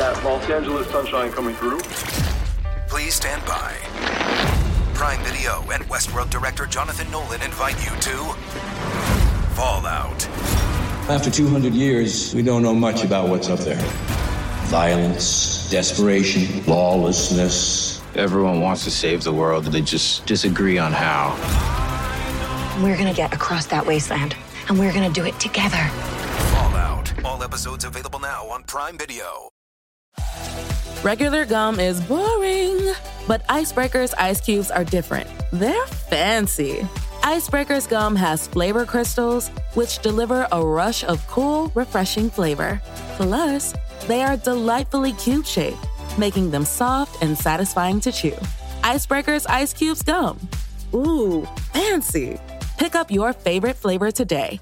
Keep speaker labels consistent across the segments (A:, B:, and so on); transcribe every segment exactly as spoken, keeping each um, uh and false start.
A: that Los Angeles sunshine coming through.
B: Please stand by. Prime Video and Westworld director Jonathan Nolan invite you to Fallout.
C: After two hundred years, we don't know much about what's up there. Violence, desperation, lawlessness.
D: Everyone wants to save the world, they just disagree on how.
E: We're gonna get across that wasteland, and we're gonna do it together.
B: Fallout. All episodes available now on Prime Video.
F: Regular gum is boring, but Icebreaker's ice cubes are different. They're fancy. Icebreaker's gum has flavor crystals, which deliver a rush of cool, refreshing flavor. Plus, they are delightfully cube-shaped, making them soft and satisfying to chew. Icebreaker's Ice Cubes Gum. Ooh, fancy. Pick up your favorite flavor today.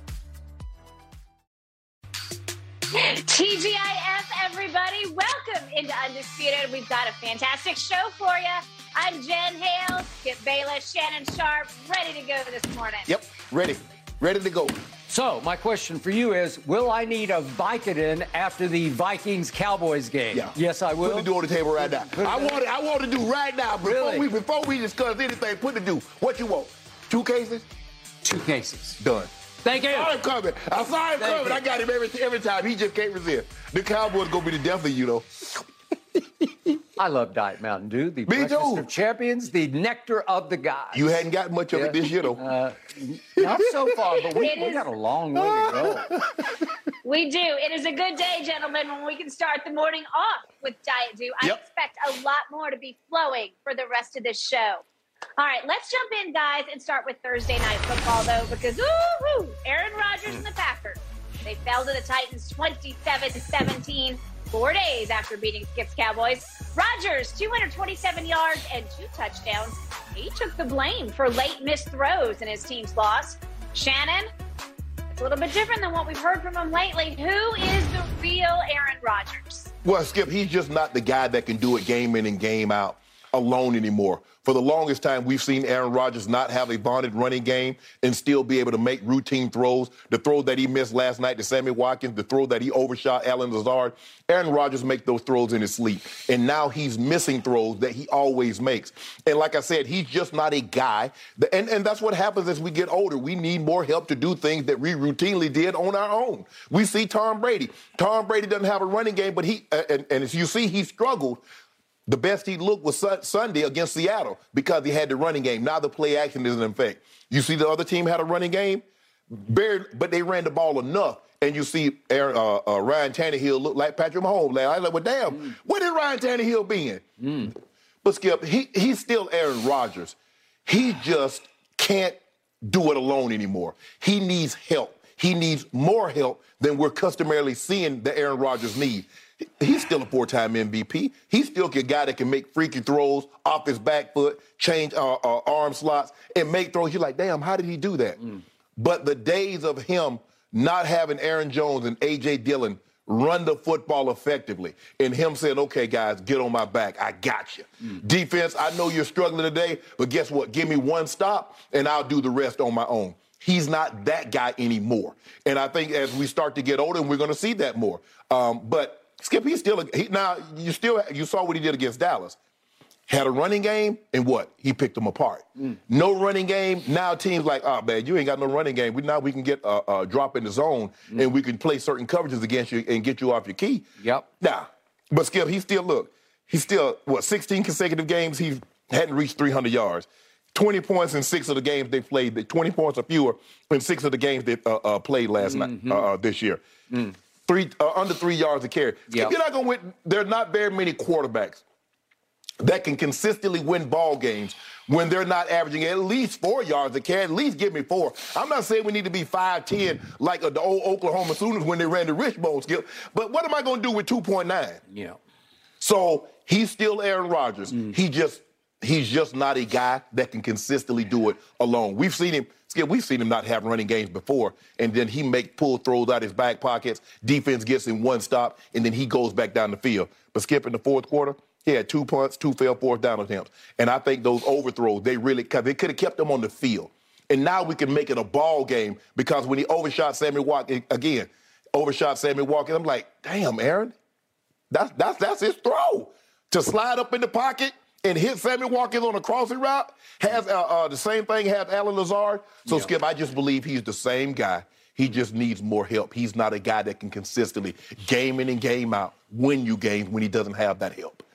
G: T G I F, everybody. Welcome into Undisputed. We've got a fantastic show for you. I'm Jen Hale, Skip Bayless, Shannon Sharp, ready to go this morning.
H: Yep, ready. Ready to go.
I: So, my question for you is, will I need a Vicodin after the Vikings-Cowboys game?
H: Yeah.
I: Yes, I will.
H: Put the do on the table right now. I want it, I want to do right now. Before,
I: Really?
H: we, before we discuss anything, put the do. What you want? Two cases?
I: Two cases.
H: Done.
I: Thank you.
H: I saw him coming. I saw him
I: Thank
H: coming.
I: you.
H: I got him every, every time. He just can't resist. The Cowboys going to be the death of you, though.
I: I love Diet Mountain Dew, the
H: Me
I: breakfast
H: too.
I: of champions, the nectar of the gods.
H: You hadn't got much of
I: Yeah.
H: it this year, though.
I: Uh, not so far, but we,
G: It
I: we
G: is-
I: got a long way to go.
G: We do. It is a good day, gentlemen, when we can start the morning off with Diet Dew. I
H: Yep.
G: expect a lot more to be flowing for the rest of this show. All right, let's jump in, guys, and start with Thursday Night Football, though, because, woo-hoo, Aaron Rodgers and the Packers, they fell to the Titans twenty-seven to seventeen, four days after beating Skip's Cowboys. Rodgers, two hundred twenty-seven yards and two touchdowns. He took the blame for late missed throws in his team's loss. Shannon, it's a little bit different than what we've heard from him lately. Who is the real Aaron Rodgers?
H: Well, Skip, he's just not the guy that can do it game in and game out alone anymore. For the longest time, we've seen Aaron Rodgers not have a bonded running game and still be able to make routine throws. The throw that he missed last night to Sammy Watkins, the throw that he overshot Alan Lazard, Aaron Rodgers make those throws in his sleep. And now he's missing throws that he always makes. And like I said, he's just not a guy. That, and, and that's what happens as we get older. We need more help to do things that we routinely did on our own. We see Tom Brady. Tom Brady doesn't have a running game, but he, uh, and, and as you see, he struggled. The best he looked was Sunday against Seattle because he had the running game. Now the play action is in effect. You see the other team had a running game, barely, but they ran the ball enough. And you see Aaron, uh, uh, Ryan Tannehill look like Patrick Mahomes. I was like, well, damn, mm. where did Ryan Tannehill be in? Mm. But, Skip, he, he's still Aaron Rodgers. He just can't do it alone anymore. He needs help. He needs more help than we're customarily seeing the Aaron Rodgers need. He's still a four-time M V P. He's still a guy that can make freaky throws off his back foot, change uh, uh, arm slots, and make throws. You're like, damn, how did he do that? Mm. But the days of him not having Aaron Jones and A J. Dillon run the football effectively, and him saying, okay, guys, get on my back. I got you. Mm. Defense, I know you're struggling today, but guess what? Give me one stop, and I'll do the rest on my own. He's not that guy anymore. And I think as we start to get older, we're going to see that more. Um, but Skip, he's still a, he, now you still you saw what he did against Dallas. Had a running game, and what? He picked them apart. Mm. No running game. Now teams like, oh man, you ain't got no running game. We, now we can get a, a drop in the zone, mm. and we can play certain coverages against you and get you off your key.
I: Yep.
H: Now, but Skip, he still look. He's still what? sixteen consecutive games. He hadn't reached three hundred yards. twenty points in six of the games they played. twenty points or fewer in six of the games they uh, uh, played last mm-hmm. night uh, this year. Mm. Three uh, under three yards a carry. Yep. You're not going to win. There are not very many quarterbacks that can consistently win ball games when they're not averaging at least four yards a carry. At least give me four. I'm not saying we need to be five ten like uh, the old Oklahoma Sooners when they ran the Wishbone, Skip. But what am I going to do with two point nine?
I: Yeah.
H: So he's still Aaron Rodgers. Mm. He just he's just not a guy that can consistently do it alone. We've seen him. Skip, we've seen him not have running games before, and then he make pull throws out his back pockets. Defense gets him one stop, and then he goes back down the field. But Skip, in the fourth quarter, he had two punts, two failed fourth down attempts. And I think those overthrows, they really they could have kept him on the field. And now we can make it a ball game because when he overshot Sammy Watkins, again, overshot Sammy Watkins, I'm like, damn, Aaron, That's that's that's his throw. To slide up in the pocket and hit Sammy Watkins on a crossing route. Has uh, uh, the same thing has Alan Lazard. So, yeah. Skip, I just believe he's the same guy. He just needs more help. He's not a guy that can consistently game in and game out win you games when he doesn't have that help.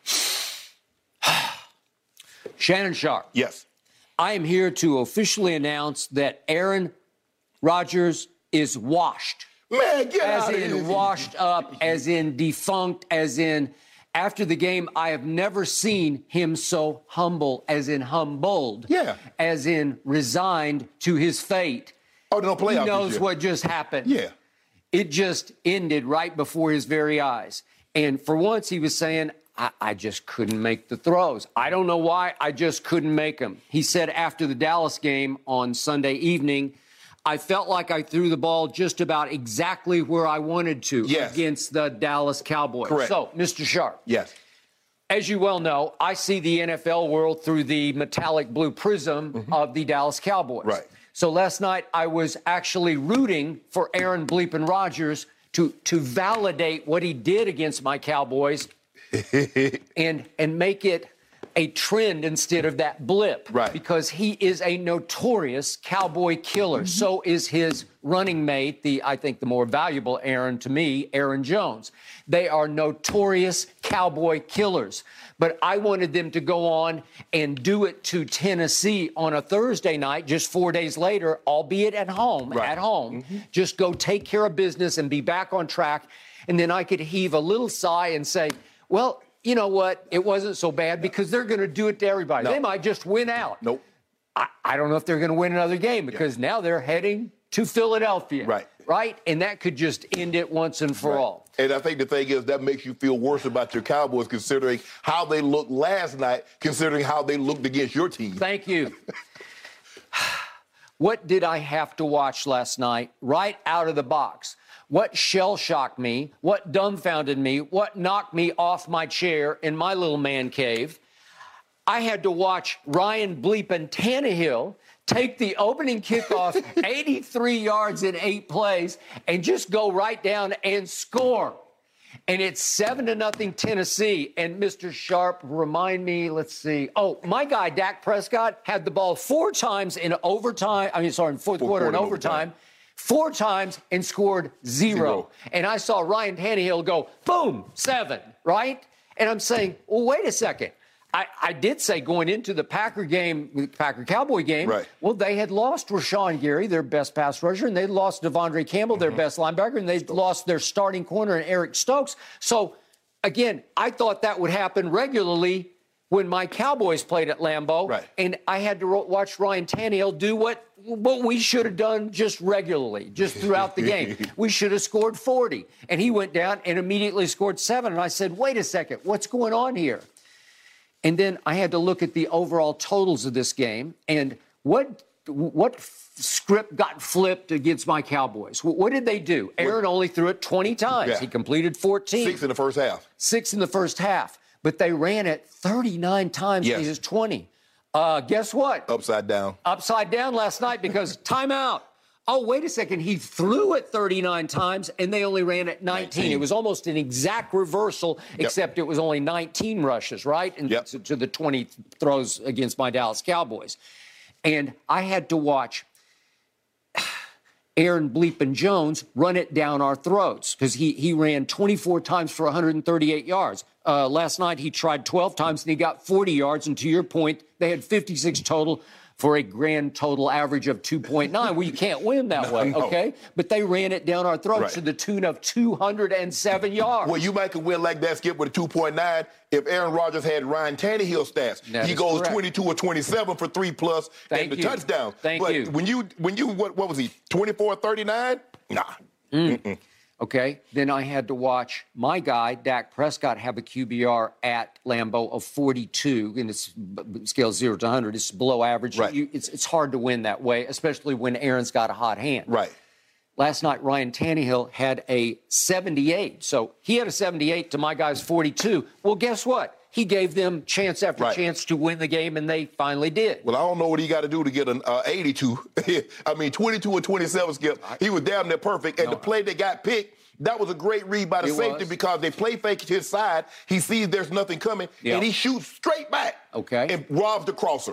I: Shannon Sharpe.
H: Yes.
I: I am here to officially announce that Aaron Rodgers is washed.
H: Man, get
I: as
H: out of
I: in
H: here.
I: washed up, as in defunct, as in after the game, I have never seen him so humble, as in humbled,
H: yeah.
I: as in resigned to his fate.
H: Oh, no playoff.
I: He knows what just happened.
H: Yeah.
I: It just ended right before his very eyes. And for once, he was saying, I, I just couldn't make the throws. I don't know why. I just couldn't make them. He said after the Dallas game on Sunday evening, I felt like I threw the ball just about exactly where I wanted to
H: yes.
I: against the Dallas Cowboys.
H: Correct.
I: So, Mister Sharpe.
H: Yes.
I: As you well know, I see the N F L world through the metallic blue prism mm-hmm. of the Dallas Cowboys.
H: Right.
I: So last night I was actually rooting for Aaron Bleepin Rodgers to to validate what he did against my Cowboys and and make it a trend instead of that blip.
H: Right.
I: Because he is a notorious Cowboy killer. Mm-hmm. So is his running mate, the I think the more valuable Aaron to me, Aaron Jones. They are notorious Cowboy killers. But I wanted them to go on and do it to Tennessee on a Thursday night, just four days later, albeit at home,
H: right.
I: at home.
H: Mm-hmm.
I: Just go take care of business and be back on track. And then I could heave a little sigh and say, well, you know what? It wasn't so bad because they're going to do it to everybody.
H: No.
I: They might just win out.
H: Nope.
I: I, I don't know if they're going to win another game because yeah. now they're heading to Philadelphia.
H: Right.
I: Right? And that could just end it once and for
H: right.
I: all.
H: And I think the thing is that makes you feel worse about your Cowboys considering how they looked last night, considering how they looked against your team.
I: Thank you. What did I have to watch last night right out of the box? What shell-shocked me, what dumbfounded me, what knocked me off my chair in my little man cave? I had to watch Ryan Bleepin Tannehill take the opening kickoff eighty-three yards in eight plays and just go right down and score. And it's seven to nothing Tennessee. And Mister Sharpe, remind me, let's see. Oh, my guy, Dak Prescott, had the ball four times in overtime. I mean, sorry, in fourth, fourth quarter, quarter in overtime. overtime. Four times and scored zero. zero. And I saw Ryan Tannehill go, boom, seven, right? And I'm saying, well, wait a second. I, I did say going into the Packer game, the Packer-Cowboy game,
H: right.
I: well, they had lost Rashawn Gary, their best pass rusher, and they lost Devondre Campbell, mm-hmm. their best linebacker, and they lost their starting corner, and Eric Stokes. So, again, I thought that would happen regularly when my Cowboys played at Lambeau,
H: right.
I: and I had to ro- watch Ryan Tannehill do what, what we should have done just regularly, just throughout the game. We should have scored forty, and he went down and immediately scored seven, and I said, wait a second, what's going on here? And then I had to look at the overall totals of this game and what what f- script got flipped against my Cowboys. What, what did they do? Aaron what? only threw it twenty times.
H: Yeah.
I: He completed fourteen.
H: Six in the first half.
I: Six in the first half. But they ran it thirty-nine times
H: yes.
I: to his twenty. Uh, guess what?
H: Upside down.
I: Upside down last night because timeout. Oh, wait a second. He threw it thirty-nine times, and they only ran it nineteen. nineteen. It was almost an exact reversal, yep. except it was only nineteen rushes, right? And
H: yep.
I: to, to the twenty throws against my Dallas Cowboys. And I had to watch Aaron Bleepin Jones run it down our throats because he, he ran twenty-four times for one hundred thirty-eight yards. Uh, last night, he tried twelve times, and he got forty yards. And to your point, they had fifty-six total for a grand total average of two point nine. Well, you can't win that
H: no,
I: way,
H: no.
I: okay? But they ran it down our throats right. to the tune of two hundred seven yards.
H: Well, you might could win like that, Skip, with a two point nine if Aaron Rodgers had Ryan Tannehill stats.
I: That
H: he goes
I: correct.
H: twenty-two or twenty-seven for three plus
I: Thank
H: and the
I: you.
H: touchdown.
I: Thank
H: but
I: you.
H: when you, when you what, what was he, twenty-four thirty-nine? Nah.
I: Mm. Okay, then I had to watch my guy, Dak Prescott, have a Q B R at Lambeau of forty-two, and it's scale zero to one hundred. It's below average.
H: Right.
I: You, it's, it's hard to win that way, especially when Aaron's got a hot hand.
H: Right.
I: Last night, Ryan Tannehill had a seventy-eight. So he had a seventy-eight to my guy's forty-two. Well, guess what? He gave them chance after
H: right.
I: chance to win the game, and they finally did.
H: Well, I don't know what he got to do to get an uh, eighty-two. I mean, twenty-two and twenty-seven, Skip. He was damn near perfect. And
I: no,
H: the play that got picked, That was a great read by the
I: It
H: safety
I: was.
H: because they play fake to his side. He sees there's nothing coming,
I: Yeah.
H: and he shoots straight back.
I: Okay.
H: And robs the crosser.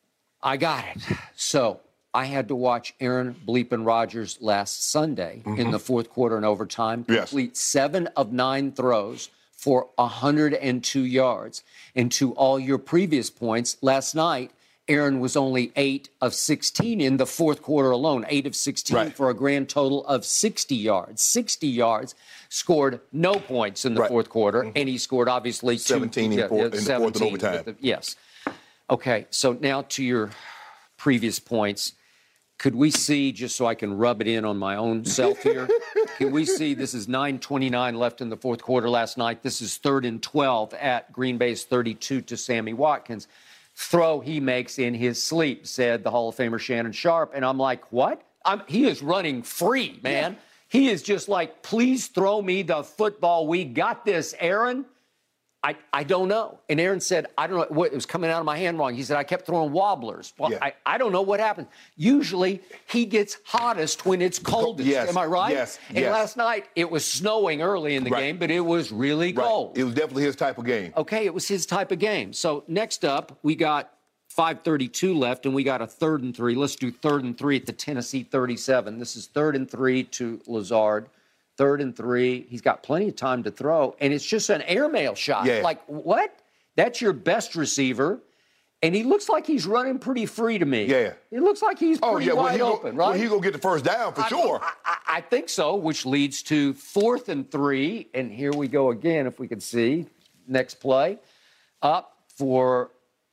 I: I got it. So I had to watch Aaron Bleepin Rodgers last Sunday in the fourth quarter and overtime
H: Yes.
I: complete seven of nine throws for one hundred two yards. And to all your previous points, last night, Aaron was only eight of sixteen in the fourth quarter alone, eight of sixteen
H: Right.
I: for a grand total of sixty yards. sixty yards, scored no points in the
H: Right.
I: fourth quarter, and he scored obviously two-
H: seventeen in
I: yeah,
H: fourth-
I: yeah,
H: in the fourth and
I: seventeen
H: overtime.
I: with the- yes. Okay, so now to your previous points. Could we see, just so I can rub it in on my own self here, can we see this is nine twenty-nine left in the fourth quarter last night. This is third and twelve at Green Bay's thirty-two to Sammy Watkins. Throw he makes in his sleep, said the Hall of Famer Shannon Sharp. And I'm like, what? I'm, he is running free, man. Yeah. He is just like, please throw me the football. We got this, Aaron. I, I don't know. And Aaron said, I don't know what it was coming out of my hand wrong. He said, I kept throwing wobblers. Well,
H: Yeah.
I: I, I don't know what happened. Usually he gets hottest when it's coldest.
H: Yes,
I: Am I right?
H: yes,
I: And
H: yes.
I: last night it was snowing early in the
H: Right.
I: game, but it was really
H: Right.
I: cold.
H: It was definitely his type of game.
I: Okay, it was his type of game. So next up, we got five thirty-two left, and we got a third and three. Let's do third and three at the Tennessee thirty-seven. This is third and three to Lazard. Third and three. He's got plenty of time to throw, and it's just an airmail shot.
H: Yeah.
I: Like, what? That's your best receiver, and he looks like he's running pretty free to me.
H: Yeah.
I: It looks like he's
H: Oh,
I: pretty
H: yeah. Well,
I: wide
H: he go,
I: open, right?
H: well, he going to get the first down for
I: I-
H: sure.
I: I, I, I think so, which leads to fourth and three. And here we go again, if we can see. Next play. Up for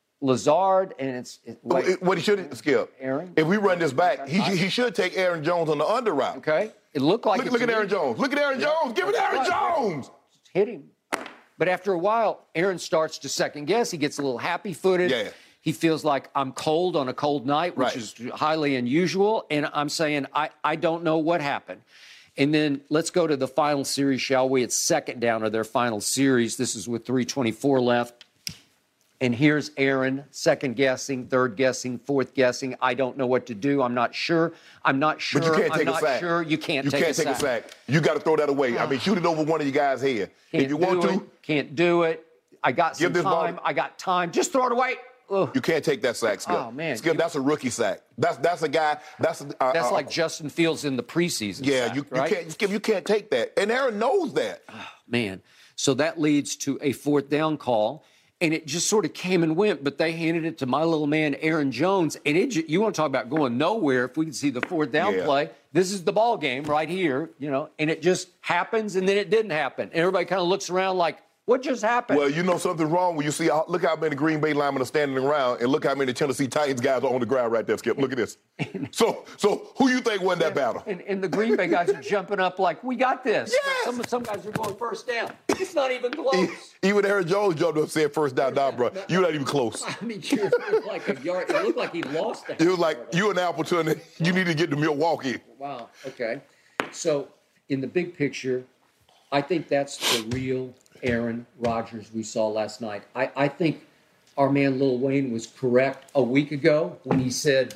I: Lazard, and it's... it,
H: Well,
I: wait,
H: it- what he should skip.
I: Aaron?
H: If we run this back, he, he should take Aaron Jones on the under route.
I: okay. It looked like...
H: Look,
I: it
H: look
I: to
H: at
I: me.
H: Aaron Jones. Look at Aaron Jones. Give it to Aaron
I: Right.
H: Jones.
I: Hit him. But after a while, Aaron starts to second guess. He gets a little happy-footed.
H: Yeah.
I: He feels like I'm cold on a cold night, which
H: Right.
I: is highly unusual. And I'm saying, I, I don't know what happened. And then let's go to the final series, shall we? It's second down of their final series. This is with three twenty-four left. And here's Aaron, second guessing, third guessing, fourth guessing. I don't know what to do. I'm not sure. I'm not sure.
H: But you can't
I: I'm
H: take
I: not
H: a sack.
I: sure. You can't
H: you
I: take,
H: can't
I: a,
H: take
I: sack.
H: a sack. You got to throw that away. I mean, shoot it over one of you guys' head.
I: Can't
H: If you want
I: do
H: to,
I: it. Can't do it. I got some
H: Give this ball-
I: time. I got time. Just throw it away. Ugh.
H: you can't take that sack, Skip.
I: Oh, man.
H: Skip,
I: You-
H: that's a rookie sack. That's that's a guy. That's a, uh,
I: That's
H: uh,
I: like Justin Fields in the preseason.
H: yeah.
I: sack,
H: you,
I: right?
H: you can't Skip. You can't take that. And Aaron knows that.
I: Man. So that leads to a fourth down call. And it just sort of came and went, but they handed it to my little man, Aaron Jones. And it, ju- you want to talk about going nowhere if we can see the fourth down
H: Yeah.
I: play. This is the ball game right here, you know, and it just happens and then it didn't happen. And everybody kind of looks around like, what just happened?
H: Well, you know something's wrong when you see, how, look how many Green Bay linemen are standing around, and look how many Tennessee Titans guys are on the ground right there, Skip. Look at this. so, so who you think won that battle?
I: And, and the Green Bay guys are jumping up like, we got this.
H: Yes!
I: Some, some guys are going first down. It's not even close.
H: Even Aaron Jones jumped up and said first down, down, bro. You're not even close.
I: I mean, it looked like a yard. It looked like he lost that.
H: It was like you and Appleton, you need to get to Milwaukee.
I: Wow. Okay. So, in the big picture, I think that's the real Aaron Rodgers we saw last night. I, I think our man Lil Wayne was correct a week ago when he said,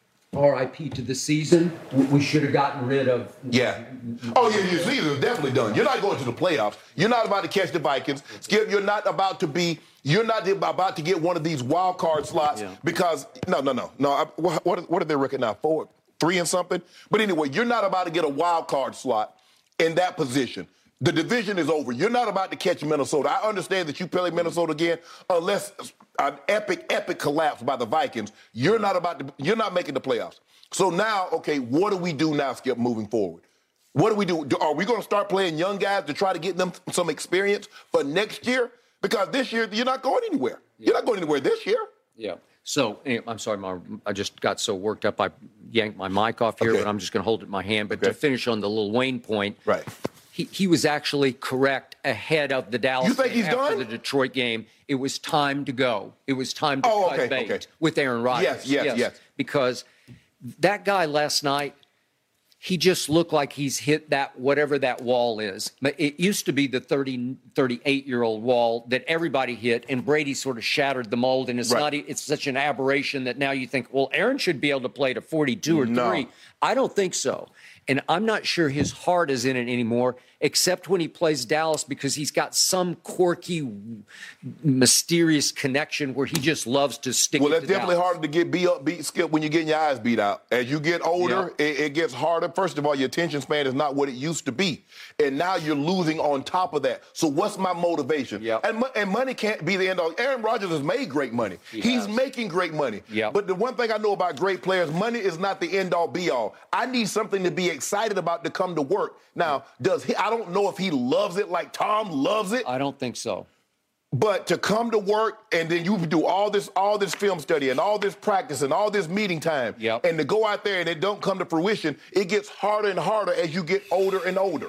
I: R I P to the season. We should have gotten rid of.
H: Yeah. Oh, yeah, your season is definitely done. You're not going to the playoffs. You're not about to catch the Vikings. Skip, you're not about to be, you're not about to get one of these wild card slots
I: Yeah. because,
H: no, no, no, no. I, what, what, what are they reckoning now? Four, three and something? But anyway, you're not about to get a wild card slot in that position. The division is over. You're not about to catch Minnesota. I understand that you play Minnesota again, unless an epic, epic collapse by the Vikings. You're not about to. You're not making the playoffs. So now, okay, what do we do now, Skip, moving forward? What do we do? do are we going to start playing young guys to try to get them some experience for next year? Because this year you're not going anywhere. Yeah. You're not going anywhere this year.
I: Yeah. So, I'm sorry, Mar, I just got so worked up, I yanked my mic off here,
H: Okay.
I: but I'm just going to hold it in my hand. But
H: Okay.
I: to finish on the Lil Wayne point,
H: Right.
I: he, he was actually correct ahead of the Dallas
H: You think
I: game
H: he's
I: after
H: done?
I: the Detroit game. It was time to go. It was time to
H: Oh,
I: cut
H: okay,
I: bait
H: okay.
I: with Aaron Rodgers.
H: Yes, yes, yes.
I: Because that guy last night, he just looked like he's hit that, whatever that wall is. But it used to be the thirty, thirty-eight-year-old wall that everybody hit, and Brady sort of shattered the mold, and it's
H: Right.
I: not, it's such an aberration that now you think, well, Aaron should be able to play to forty-two or
H: No.
I: three. I don't think so. And I'm not sure his heart is in it anymore. except when he plays Dallas because he's got some quirky, mysterious connection where he just loves to stick
H: well,
I: it
H: it's
I: to
H: definitely
I: Dallas.
H: harder to get beat up, beat, Skip, when you're getting your eyes beat out. As you get older,
I: Yeah.
H: it, it gets harder. First of all, your attention span is not what it used to be. And now you're losing on top of that. So what's my motivation?
I: Yep.
H: And, mo- and money can't be the end all. Aaron Rodgers has made great money.
I: He
H: He's
I: has.
H: making great money.
I: Yep.
H: But the one thing I know about great players, money is not the end all be all. I need something to be excited about to come to work. Now, does he, I don't know if he loves it like Tom loves it.
I: I don't think so.
H: But to come to work and then you do all this, all this film study and all this practice and all this meeting time,
I: Yep.
H: and to go out there and it don't come to fruition, it gets harder and harder as you get older and older.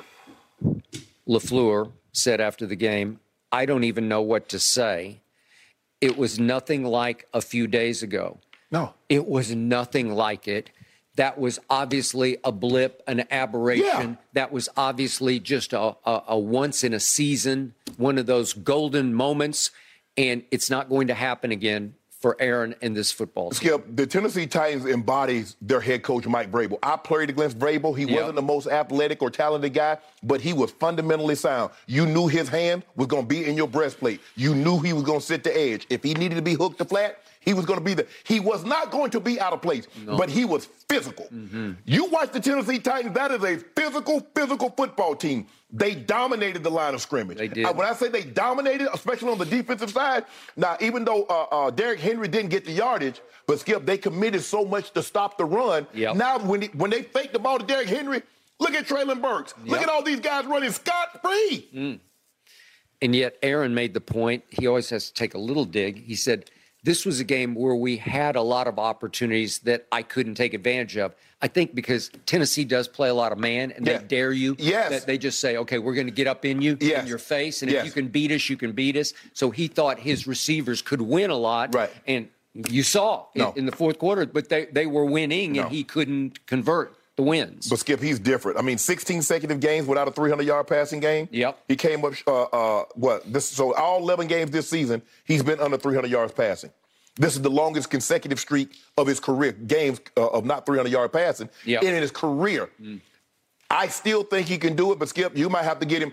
I: LaFleur said after the game, I don't even know what to say. It was nothing like a few days ago.
H: No.
I: It was nothing like it. That was obviously a blip, an aberration.
H: Yeah.
I: That was obviously just a, a, a once in a season, one of those golden moments, and it's not going to happen again for Aaron and this football team.
H: Skip, the Tennessee Titans embodies their head coach, Mike Vrabel. I played against Vrabel. He
I: Yep.
H: wasn't the most athletic or talented guy, but he was fundamentally sound. You knew his hand was going to be in your breastplate. You knew he was going to sit the edge. If he needed to be hooked to flat, he was going to be there. He was not going to be out of place,
I: No.
H: but he was physical.
I: Mm-hmm.
H: You watch the Tennessee Titans, that is a physical, physical football team. They dominated the line of scrimmage.
I: They did.
H: Uh, when I say they dominated, especially on the defensive side, now, even though uh, uh, Derrick Henry didn't get the yardage, but Skip, they committed so much to stop the run.
I: Yep.
H: Now, when, he, when they faked the ball to Derrick Henry, look at Traylon Burks. Look
I: Yep.
H: at all these guys running scot-free.
I: Mm. And yet Aaron made the point, he always has to take a little dig. He said, this was a game where we had a lot of opportunities that I couldn't take advantage of. I think because Tennessee does play a lot of man, and
H: Yeah.
I: they dare you.
H: Yes.
I: That they just say, okay, we're going to get up in you,
H: Yes.
I: in your face, and
H: Yes.
I: if you can beat us, you can beat us. So he thought his receivers could win a lot.
H: Right.
I: And you saw
H: No.
I: in, in the fourth quarter, but they, they were winning,
H: No.
I: and he couldn't convert the wins.
H: But Skip, he's different. I mean, sixteen consecutive games without a three hundred yard passing game.
I: Yep.
H: He came up, uh, uh, what, this, so all eleven games this season, he's been under three hundred yards passing. This is the longest consecutive streak of his career, games uh, of not three hundred yard passing
I: Yep.
H: in his career.
I: Mm.
H: I still think he can do it, but Skip, you might have to get him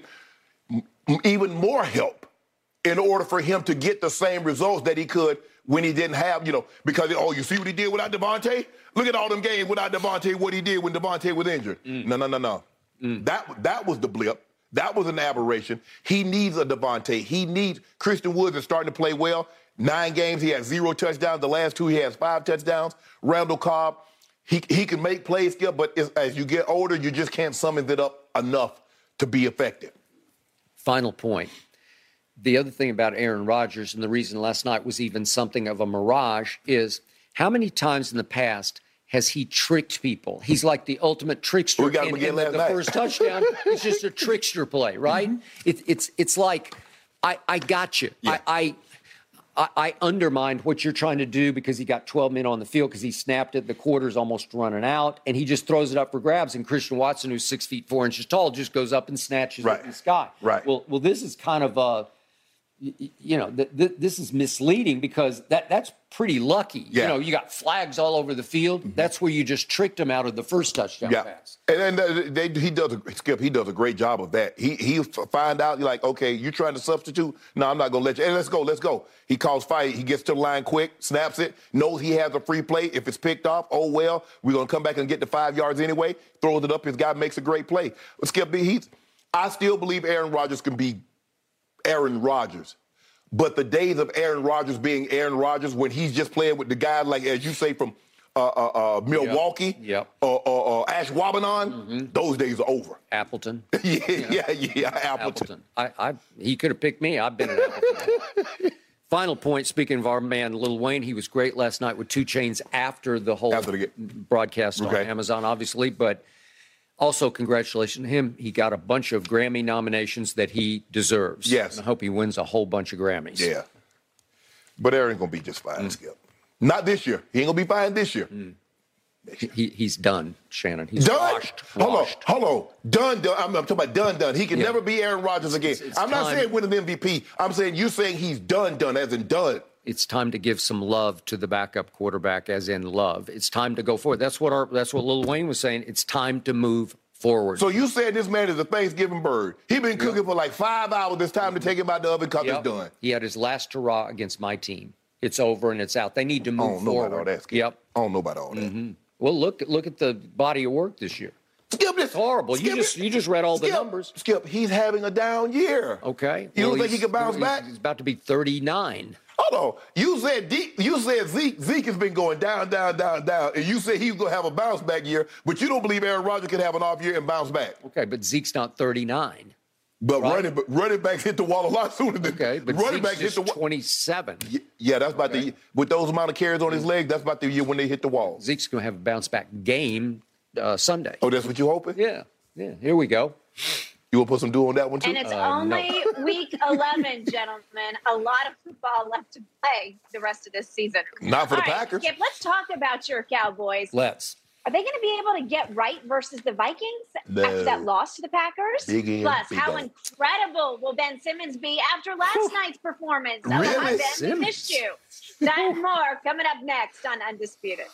H: m- even more help in order for him to get the same results that he could when he didn't have, you know, because, oh, you see what he did without Devontae? Look at all them games without Devontae, what he did when Devontae was injured.
I: Mm.
H: No, no, no, no.
I: Mm.
H: That, that was the blip. That was an aberration. He needs a Devontae. He needs Christian Woods is starting to play well. Nine games, he has zero touchdowns. The last two, he has five touchdowns. Randall Cobb, he he can make plays, Skip, but it's, as you get older, you just can't summon it up enough to be effective.
I: Final point. The other thing about Aaron Rodgers, and the reason last night was even something of a mirage, is how many times in the past has he tricked people? He's like the ultimate trickster.
H: We got him
I: and,
H: again
I: and the,
H: last
I: the
H: night.
I: first touchdown is just a trickster play, right?
H: Mm-hmm.
I: It, it's it's like, I, I got you.
H: Yeah.
I: I, I I, I undermined what you're trying to do because he got twelve men on the field because he snapped it. The quarter's almost running out, and he just throws it up for grabs. And Christian Watson, who's six feet four inches tall, just goes up and snatches
H: Right.
I: it in the sky.
H: Right.
I: Well, well, this is kind of a, y- you know, th- th- this is misleading because that that's pretty lucky.
H: Yeah.
I: You know, you got flags all over the field.
H: Mm-hmm.
I: That's where you just tricked him out of the first touchdown
H: Yeah,
I: pass.
H: and then they, he does a, Skip. He does a great job of that. He he find out you're like, okay, you're trying to substitute. No, I'm not gonna let you. Hey, let's go, let's go. He calls fight. He gets to the line quick, snaps it, knows he has a free play. If it's picked off, oh well, we're gonna come back and get the five yards anyway. Throws it up. His guy makes a great play. But Skip, he's. I still believe Aaron Rodgers can be Aaron Rodgers. But the days of Aaron Rodgers being Aaron Rodgers when he's just playing with the guys like, as you say, from uh, uh, uh, Milwaukee
I: Yep.
H: or, or, or Ashwaubenon,
I: Mm-hmm.
H: those days are over.
I: Appleton.
H: yeah, yeah, yeah, Appleton.
I: Appleton. I, I, he could have picked me. I've been at Appleton. Final point, speaking of our man, Lil Wayne, he was great last night with two chains after the whole
H: After the ga-
I: broadcast on
H: Okay.
I: Amazon, obviously. But also, congratulations to him. He got a bunch of Grammy nominations that he deserves.
H: Yes.
I: And I hope he wins a whole bunch of Grammys.
H: Yeah. But Aaron's going to be just fine, Skip. Not this year. He ain't going to be fine this year.
I: He, he- he's done, Shannon. He's
H: Done?
I: washed.
H: Hold on,
I: washed.
H: hold on. Done, done. I'm, I'm talking about done, done. He can
I: Yeah.
H: never be Aaron Rodgers again.
I: It's- it's
H: I'm not
I: time.
H: saying win an M V P. I'm saying you're saying he's done, done, as in done.
I: It's time to give some love to the backup quarterback, as in love. It's time to go forward. That's what our. That's what Lil Wayne was saying. It's time to move forward.
H: So you said this man is a Thanksgiving bird. He been cooking yep. for like five hours. It's time to take him out the oven because yep. it's done.
I: He had his last hurrah against my team. It's over and it's out. They need to move
H: I don't know
I: forward.
H: About all that, Skip.
I: Yep.
H: I don't know about all that.
I: Mm-hmm. Well, look look at the body of work this year.
H: Skip this.
I: It's horrible.
H: Skip
I: you just
H: it.
I: you just read all
H: Skip.
I: the numbers.
H: Skip, he's having a down year.
I: Okay.
H: You
I: well,
H: don't think he can bounce
I: he's,
H: back?
I: He's about to be thirty-nine.
H: Hold on. You said D, you said Zeke Zeke has been going down, down, down, down, and you said he was going to have a bounce back year, but you don't believe Aaron Rodgers can have an off year and bounce back.
I: Okay, but Zeke's not thirty-nine.
H: But
I: right?
H: running running backs hit the wall a lot sooner than
I: okay. But
H: running
I: Zeke's
H: backs hit the wall.
I: twenty-seven.
H: Yeah, yeah that's about
I: okay.
H: the with those amount of carries on his leg. That's about the year when they hit the wall.
I: Zeke's going to have a bounce back game uh, Sunday.
H: Oh, that's what you hoping?
I: Yeah, yeah. Here we go.
H: You will put some dew on that one too?
G: And it's
I: uh,
G: only
I: no.
G: week eleven, gentlemen. A lot of football left to play the rest of this season.
H: Not for
G: All
H: the
G: right,
H: Packers.
G: Skip, let's talk about your Cowboys.
I: Let's.
G: Are they going to be able to get right versus the Vikings
H: no.
G: after that loss to the Packers?
H: Big in,
G: Plus,
H: big
G: how
H: in.
G: incredible will Ben Simmons be after last Whew. night's performance? Oh,
H: really?
G: hi, Ben.
I: Simmons.
G: We missed you. That and more coming up next on Undisputed.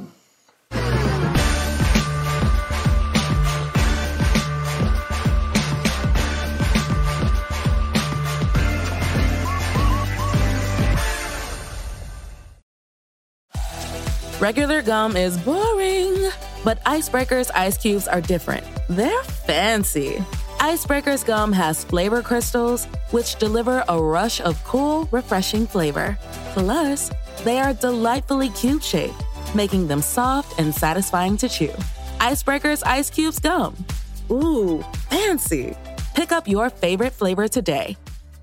F: Regular gum is boring, but Icebreaker's ice cubes are different. They're fancy. Icebreaker's gum has flavor crystals, which deliver a rush of cool, refreshing flavor. Plus, they are delightfully cube-shaped, making them soft and satisfying to chew. Icebreaker's Ice Cubes Gum. Ooh, fancy. Pick up your favorite flavor today.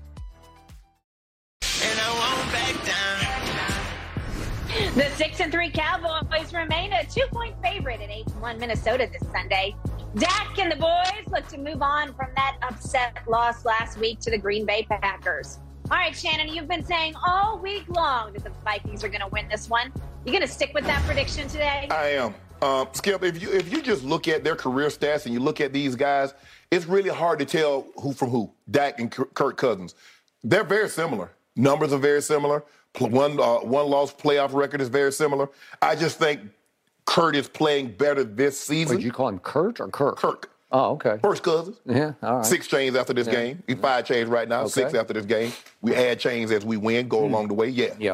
G: The six and three Cowboys remain a two-point favorite at eight and one Minnesota this Sunday. Dak and the boys look to move on from that upset loss last week to the Green Bay Packers. All right, Shannon, you've been saying all week long that the Vikings are going to win this one. You going to stick with that prediction today?
H: I am. Um, Skip, if you if you just look at their career stats and you look at these guys, it's really hard to tell who from who. Dak and Kirk Cousins, they're very similar. Numbers are very similar. One uh, one loss playoff record is very similar. I just think Kurt is playing better this season.
I: Did you call him Kurt or Kirk?
H: Kirk.
I: Oh, okay.
H: First Cousins.
I: Yeah, all right.
H: Six chains after this
I: yeah.
H: game. He's five chains right now.
I: Okay.
H: Six after this game. We add chains as we win, go mm. along the way. Yeah.
I: Yeah.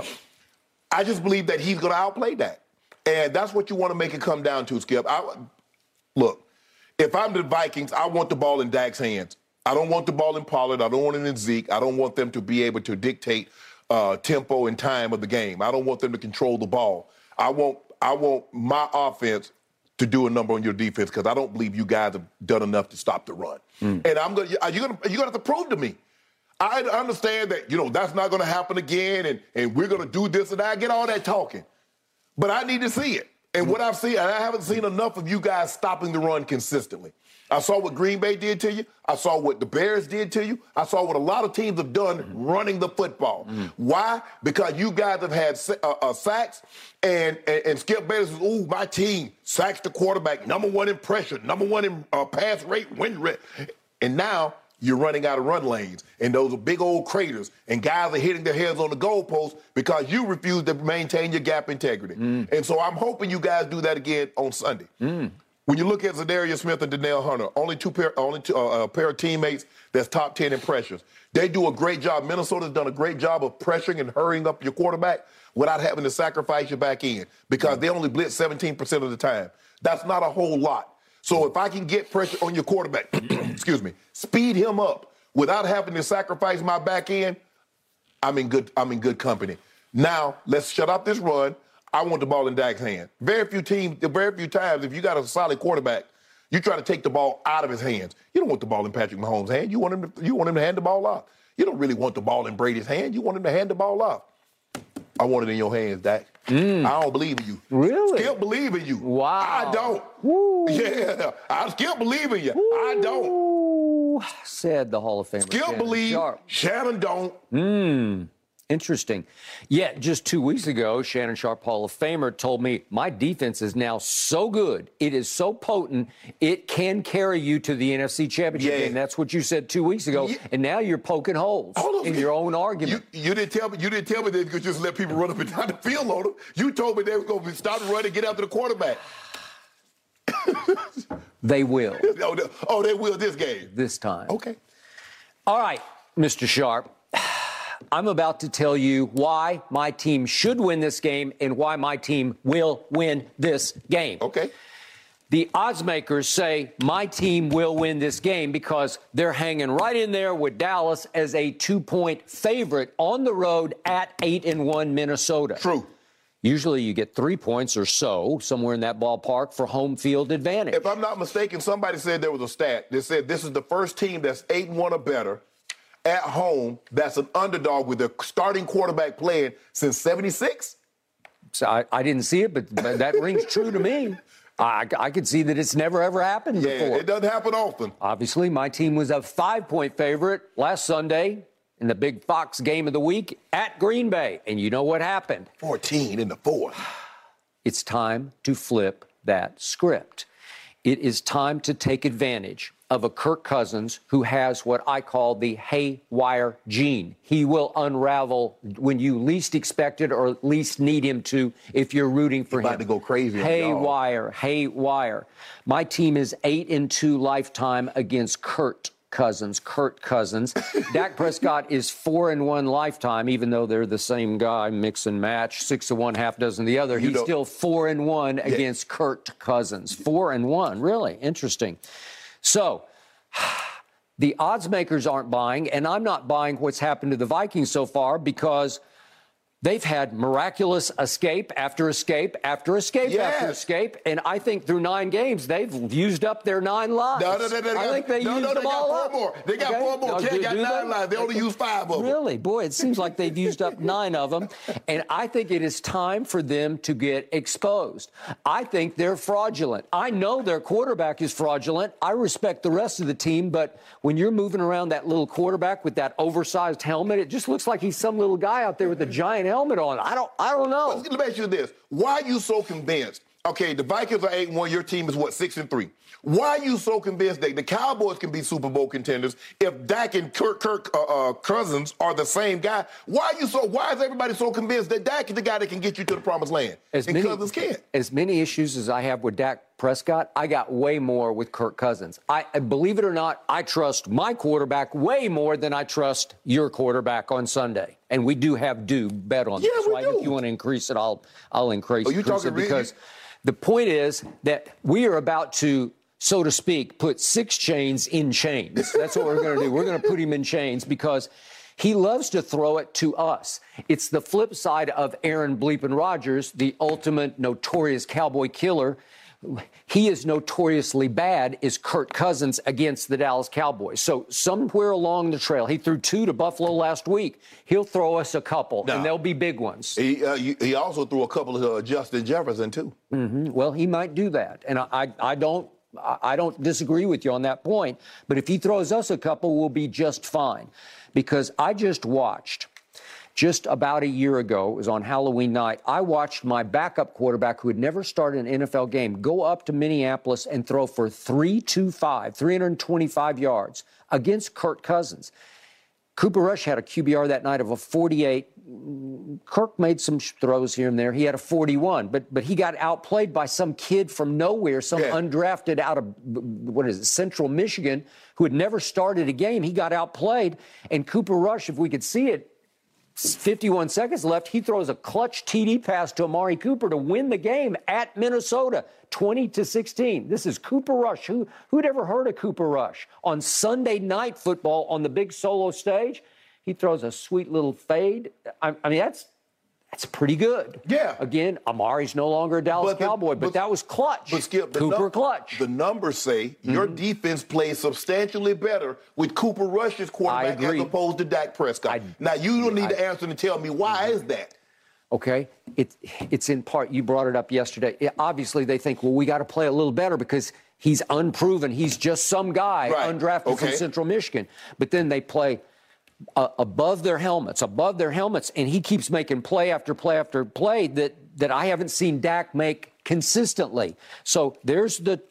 H: I just believe that he's going to outplay that. And that's what you want to make it come down to, Skip. I, look, if I'm the Vikings, I want the ball in Dak's hands. I don't want the ball in Pollard. I don't want it in Zeke. I don't want them to be able to dictate uh, tempo and time of the game. I don't want them to control the ball. I want I want my offense to do a number on your defense because I don't believe you guys have done enough to stop the run. Mm. And I'm gonna you're gonna you're gonna have to prove to me. I understand that, you know, that's not gonna happen again and, and we're gonna do this and that. I get all that talking. But I need to see it. And what I've seen, and I haven't seen enough of you guys stopping the run consistently. I saw what Green Bay did to you. I saw what the Bears did to you. I saw what a lot of teams have done mm. running the football. Mm. Why? Because you guys have had uh, uh, sacks, and, and, and Skip Bayless says, ooh, my team sacks the quarterback, number one in pressure, number one in uh, pass rate, win rate. And now you're running out of run lanes, and those are big old craters, and guys are hitting their heads on the goalpost because you refuse to maintain your gap integrity. Mm. And so I'm hoping you guys do that again on Sunday. Mm. When you look at Zadarius Smith and Danielle Hunter, only two pair, only two, uh, a pair of teammates that's top ten in pressures. They do a great job. Minnesota's done a great job of pressuring and hurrying up your quarterback without having to sacrifice your back end because they only blitz seventeen percent of the time. That's not a whole lot. So if I can get pressure on your quarterback, excuse me, speed him up without having to sacrifice my back end, I'm in good, I'm in good company. Now, let's shut up this run. I want the ball in Dak's hand. Very few teams, very few times, if you got a solid quarterback, you try to take the ball out of his hands. You don't want the ball in Patrick Mahomes' hand. You want him to, you want him to hand the ball off. You don't really want the ball in Brady's hand. You want him to hand the ball off. I want it in your hands, Dak. Mm. I don't believe in you.
I: Really?
H: Still believe in you.
I: Wow.
H: I don't.
I: Woo.
H: Yeah. I still believe in you.
I: Woo.
H: I don't.
I: Said the Hall of Famer.
H: Still
I: Shannon
H: believe.
I: Sharpe.
H: Shannon don't.
I: Hmm. Interesting. Yet, just two weeks ago, Shannon Sharpe, Hall of Famer, told me my defense is now so good, it is so potent, it can carry you to the N F C Championship
H: yeah.
I: game. That's what you said two weeks ago, yeah. and now you're poking holes in your own argument.
H: You, you didn't tell me. You didn't tell me that you could just let people run up and down the field on them. You told me they were going to stop running, get after the quarterback.
I: They will.
H: oh, they, oh, they will this game.
I: This time.
H: Okay.
I: All right, Mister Sharp. I'm about to tell you why my team should win this game and why my team will win this game.
H: Okay.
I: The odds makers say my team will win this game because they're hanging right in there with Dallas as a two-point favorite on the road at eight and one Minnesota.
H: True.
I: Usually you get three points or so, somewhere in that ballpark, for home field advantage.
H: If I'm not mistaken, somebody said there was a stat that said this is the first team that's eight and one or better at home that's an underdog with their starting quarterback playing since seventy-six.
I: So I, I didn't see it, but, but that rings true to me. I, I could see that it's never, ever happened
H: yeah,
I: before.
H: It doesn't happen often.
I: Obviously, my team was a five-point favorite last Sunday in the big Fox game of the week at Green Bay. And you know what happened?
H: fourteen in the fourth.
I: It's time to flip that script. It is time to take advantage of a Kirk Cousins who has what I call the haywire gene. He will unravel when you least expect it or least need him to if you're rooting for
H: He's
I: him.
H: about to go crazy.
I: Haywire, haywire. My team is eight and two lifetime against Kurt Cousins, Kurt Cousins. Dak Prescott is four and one lifetime, even though they're the same guy, mix and match, six to one, half dozen the other.
H: You
I: He's
H: know,
I: still four and one
H: yeah.
I: against Kurt Cousins. Four and one, really interesting. So the odds makers aren't buying, and I'm not buying what's happened to the Vikings so far because they've had miraculous escape after escape after escape
H: yes.
I: after escape, and I think through nine games they've used up their nine lives.
H: No, no, no, no.
I: I think they
H: no,
I: used
H: no,
I: them
H: they
I: all
H: got
I: up.
H: four more. They got
I: Okay?
H: four more.
I: No,
H: Ted
I: do-
H: got
I: do
H: nine
I: they?
H: lives. They only used five of them.
I: Really? Boy, it seems like they've used up nine of them, and I think it is time for them to get exposed. I think they're fraudulent. I know their quarterback is fraudulent. I respect the rest of the team, but when you're moving around that little quarterback with that oversized helmet, it just looks like he's some little guy out there with a giant helmet on. I don't, I don't know.
H: Let me ask you this. Why are you so convinced? Okay, the Vikings are eight and one. Your team is, what, six and three? Why are you so convinced that the Cowboys can be Super Bowl contenders if Dak and Kirk, Kirk uh, uh, Cousins are the same guy? Why are you so? Why is everybody so convinced that Dak is the guy that can get you to the promised land
I: As
H: and
I: many,
H: Cousins can't?
I: As many issues as I have with Dak Prescott, I got way more with Kirk Cousins. I, believe it or not, I trust my quarterback way more than I trust your quarterback on Sunday. And we do have due bet on
H: Yeah,
I: this,
H: we
I: right?
H: do.
I: If you want to increase it, I'll I'll increase,
H: Oh, you
I: increase
H: talking
I: it
H: really?
I: because the point is that we are about to, so to speak, put six chains in chains. That's what we're going to do. We're going to put him in chains because he loves to throw it to us. It's the flip side of Aaron Bleepin Rodgers, the ultimate notorious cowboy killer. He is notoriously bad, is Kirk Cousins against the Dallas Cowboys. So somewhere along the trail, he threw two to Buffalo last week. He'll throw us a couple,
H: No.
I: and they'll be big ones.
H: He, uh, he also threw a couple of uh, Justin Jefferson, too.
I: Mm-hmm. Well, he might do that, and I, I, I don't I don't disagree with you on that point. But if he throws us a couple, we'll be just fine. Because I just watched, just about a year ago, it was on Halloween night, I watched my backup quarterback who had never started an N F L game go up to Minneapolis and throw for three twenty-five, three hundred twenty-five yards against Kirk Cousins. Cooper Rush had a Q B R that night of a forty-eight. Kirk made some throws here and there. He had a forty-one, but but he got outplayed by some kid from nowhere, some
H: Yeah.
I: undrafted out of, what is it, Central Michigan, who had never started a game. He got outplayed, and Cooper Rush, if we could see it, fifty-one seconds left, he throws a clutch T D pass to Amari Cooper to win the game at Minnesota, twenty to sixteen. This is Cooper Rush. Who, who'd ever heard of Cooper Rush? On Sunday Night Football on the big solo stage, he throws a sweet little fade. I, I mean, that's that's pretty good.
H: Yeah.
I: Again, Amari's no longer a Dallas
H: But the-
I: Cowboy, but,
H: but-
I: that was clutch.
H: But Skip, the
I: Cooper
H: num-
I: clutch.
H: The numbers say your defense plays substantially better with Cooper Rush's quarterback as
I: agree.
H: opposed to Dak Prescott.
I: I-
H: now, you don't need
I: I-
H: to answer and tell me why is that?
I: Okay, it, it's in part, you brought it up yesterday. It, obviously, they think, well, we got to play a little better because he's unproven. He's just some guy
H: Right.
I: undrafted
H: Okay.
I: from Central Michigan. But then they play uh, above their helmets, above their helmets, and he keeps making play after play after play that, that I haven't seen Dak make consistently. So there's the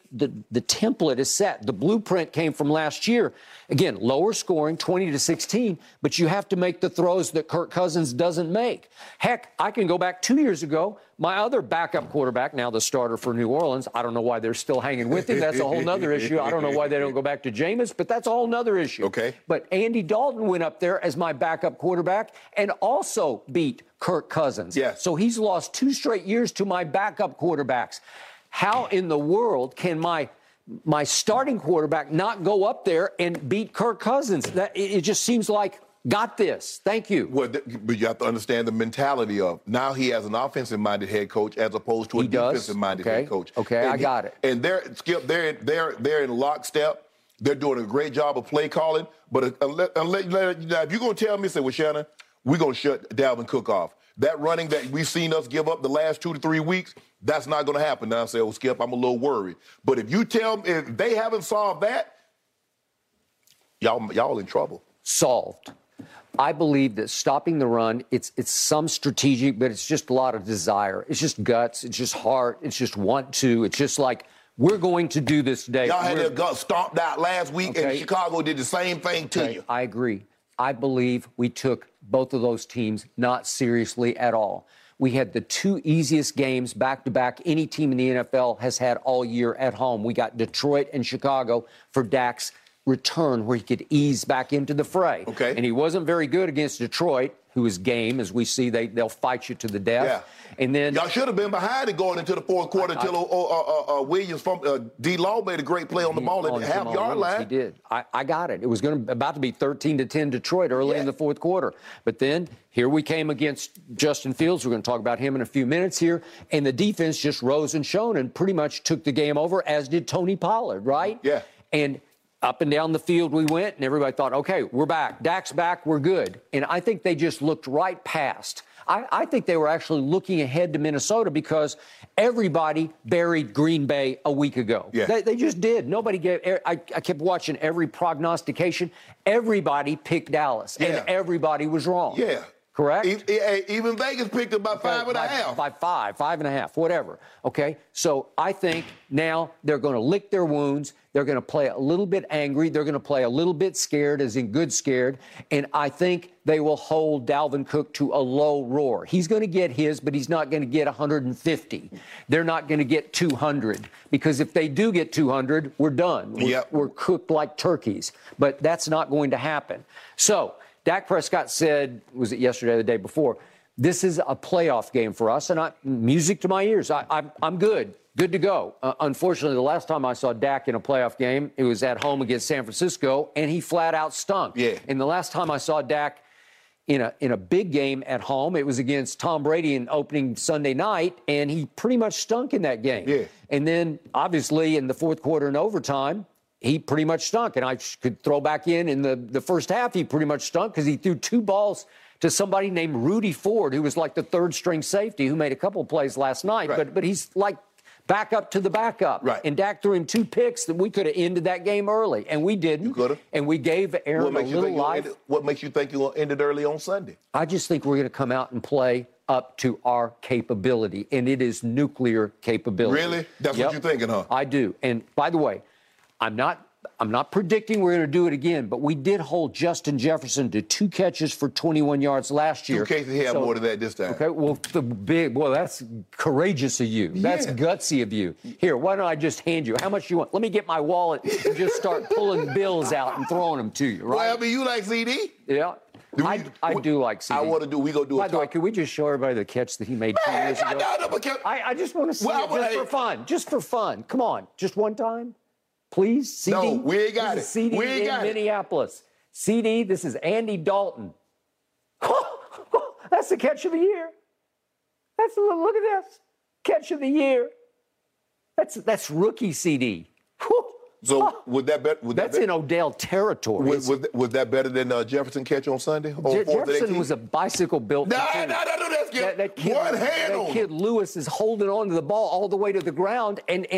I: the, the template is set. The blueprint came from last year. Again, lower scoring, twenty to sixteen, but you have to make the throws that Kirk Cousins doesn't make. Heck, I can go back two years ago. My other backup quarterback, now the starter for New Orleans, I don't know why they're still hanging with him. That's a whole nother issue. I don't know why they don't go back to Jameis, but that's a whole nother issue.
H: Okay.
I: But Andy Dalton went up there as my backup quarterback and also beat Kirk Cousins.
H: Yes.
I: So he's lost two straight years to my backup quarterbacks. How in the world can my my starting quarterback not go up there and beat Kirk Cousins? That it, it just seems like, got this. Thank you.
H: Well, but you have to understand the mentality of now he has an offensive-minded head coach as opposed to a
I: He does?
H: defensive-minded
I: Okay.
H: head coach.
I: Okay,
H: And
I: I
H: he-
I: got it.
H: And they're Skip, they're they're they're in lockstep. They're doing a great job of play calling. But unless, unless, if you're going to tell me, say, well, Shannon, we're going to shut Dalvin Cook off. That running that we've seen us give up the last two to three weeks, that's not going to happen. Now I say, oh, Skip, I'm a little worried. But if you tell me, if they haven't solved that, y'all y'all in trouble.
I: Solved. I believe that stopping the run, it's it's some strategic, but it's just a lot of desire. It's just guts. It's just heart. It's just want to. It's just like, we're going to do this today.
H: Y'all had
I: We're-
H: their guts stomped out last week,
I: Okay.
H: and Chicago did the same thing to
I: Okay,
H: you.
I: I agree. I believe we took both of those teams not seriously at all. We had the two easiest games back-to-back any team in the N F L has had all year at home. We got Detroit and Chicago for Dak's return where he could ease back into the fray.
H: Okay.
I: And he wasn't very good against Detroit, who is game. As we see, they, they'll fight you to the death.
H: Yeah.
I: And then
H: Y'all should have been behind it going into the fourth quarter
I: I-
H: until uh, uh, uh, Williams from uh, D. Law made a great play on the ball at
I: on
H: the
I: Jamal
H: half-yard
I: Williams,
H: line.
I: He did. I, I got it. It was going to about to be thirteen to ten Detroit early
H: Yeah.
I: in the fourth quarter. But then here we came against Justin Fields. We're going to talk about him in a few minutes here. And the defense just rose and shone and pretty much took the game over, as did Tony Pollard, right?
H: Yeah.
I: And up and down the field we went, and everybody thought, okay, we're back. Dak's back. We're good. And I think they just looked right past. I, I think they were actually looking ahead to Minnesota because everybody buried Green Bay a week ago.
H: Yeah.
I: They, they just did. Nobody gave. I, I kept watching every prognostication. Everybody picked Dallas,
H: Yeah.
I: and everybody was wrong.
H: Yeah.
I: Correct?
H: E- e- Even Vegas picked it by five and
I: by,
H: a half.
I: By five, five and a half, whatever. Okay, so I think now they're going to lick their wounds. They're going to play a little bit angry. They're going to play a little bit scared, as in good scared. And I think they will hold Dalvin Cook to a low roar. He's going to get his, but he's not going to get one hundred fifty. They're not going to get two hundred. Because if they do get two hundred, we're done. We're,
H: Yep.
I: we're cooked like turkeys. But that's not going to happen. So Dak Prescott said, was it yesterday or the day before, this is a playoff game for us, and I, music to my ears. I, I'm, I'm good, good to go. Uh, unfortunately, the last time I saw Dak in a playoff game, it was at home against San Francisco, and he flat out stunk.
H: Yeah.
I: And the last time I saw Dak in a in a big game at home, it was against Tom Brady in opening Sunday night, and he pretty much stunk in that game.
H: Yeah.
I: And then, obviously, in the fourth quarter and overtime, he pretty much stunk. And I could throw back in in the, the first half, he pretty much stunk because he threw two balls to somebody named Rudy Ford, who was like the third string safety, who made a couple of plays last night.
H: Right.
I: But but he's like back up to the backup.
H: Right.
I: And Dak threw him two picks that we could have ended that game early. And we didn't.
H: You coulda.
I: And we gave Aaron
H: What
I: a
H: makes, you
I: little
H: think you'll
I: life.
H: end it, what makes you think you'll end it early on Sunday?
I: I just think we're going to come out and play up to our capability, and it is nuclear capability.
H: Really? That's what
I: Yep.
H: you're thinking, huh?
I: I do. And by the way, I'm not I'm not predicting we're going to do it again, but we did hold Justin Jefferson to two catches for twenty-one yards last year.
H: Two cases he had
I: So-
H: more than that this time.
I: Okay, well, the big, well, that's courageous of you. That's
H: Yeah.
I: gutsy of you. Here, why don't I just hand you? How much you want? Let me get my wallet and just start pulling bills out and throwing them to you, right?
H: Well, I mean, you like C D?
I: Yeah.
H: Do we-
I: I, I do like C D.
H: I want to do, we going to do
I: By
H: a
I: the way,
H: top-
I: could we just show everybody the catch that he made two
H: Man,
I: years
H: I
I: ago?
H: don't know, but can-
I: I, I just want to see
H: Well, I
I: it
H: wanna-
I: just for fun. Just for fun. Come on. Just one time. Please, C D.
H: No, we ain't got
I: This
H: it.
I: is C D
H: We ain't
I: in
H: got it.
I: Minneapolis. C D, this is Andy Dalton. That's the catch of the year. That's look at this. Catch of the year. That's that's rookie C D.
H: So would that bet? Would
I: That's
H: that
I: in Odell territory.
H: Was, was, was that better than uh, Jefferson catch on Sunday? On
I: Je-
H: fourth and
I: Jefferson
H: eighteen?
I: was a bicycle built.
H: No,
I: kid.
H: no, no, no, that's good.
I: That, that kid,
H: One hand
I: that
H: on
I: kid Lewis is holding on to the ball all the way to the ground, and and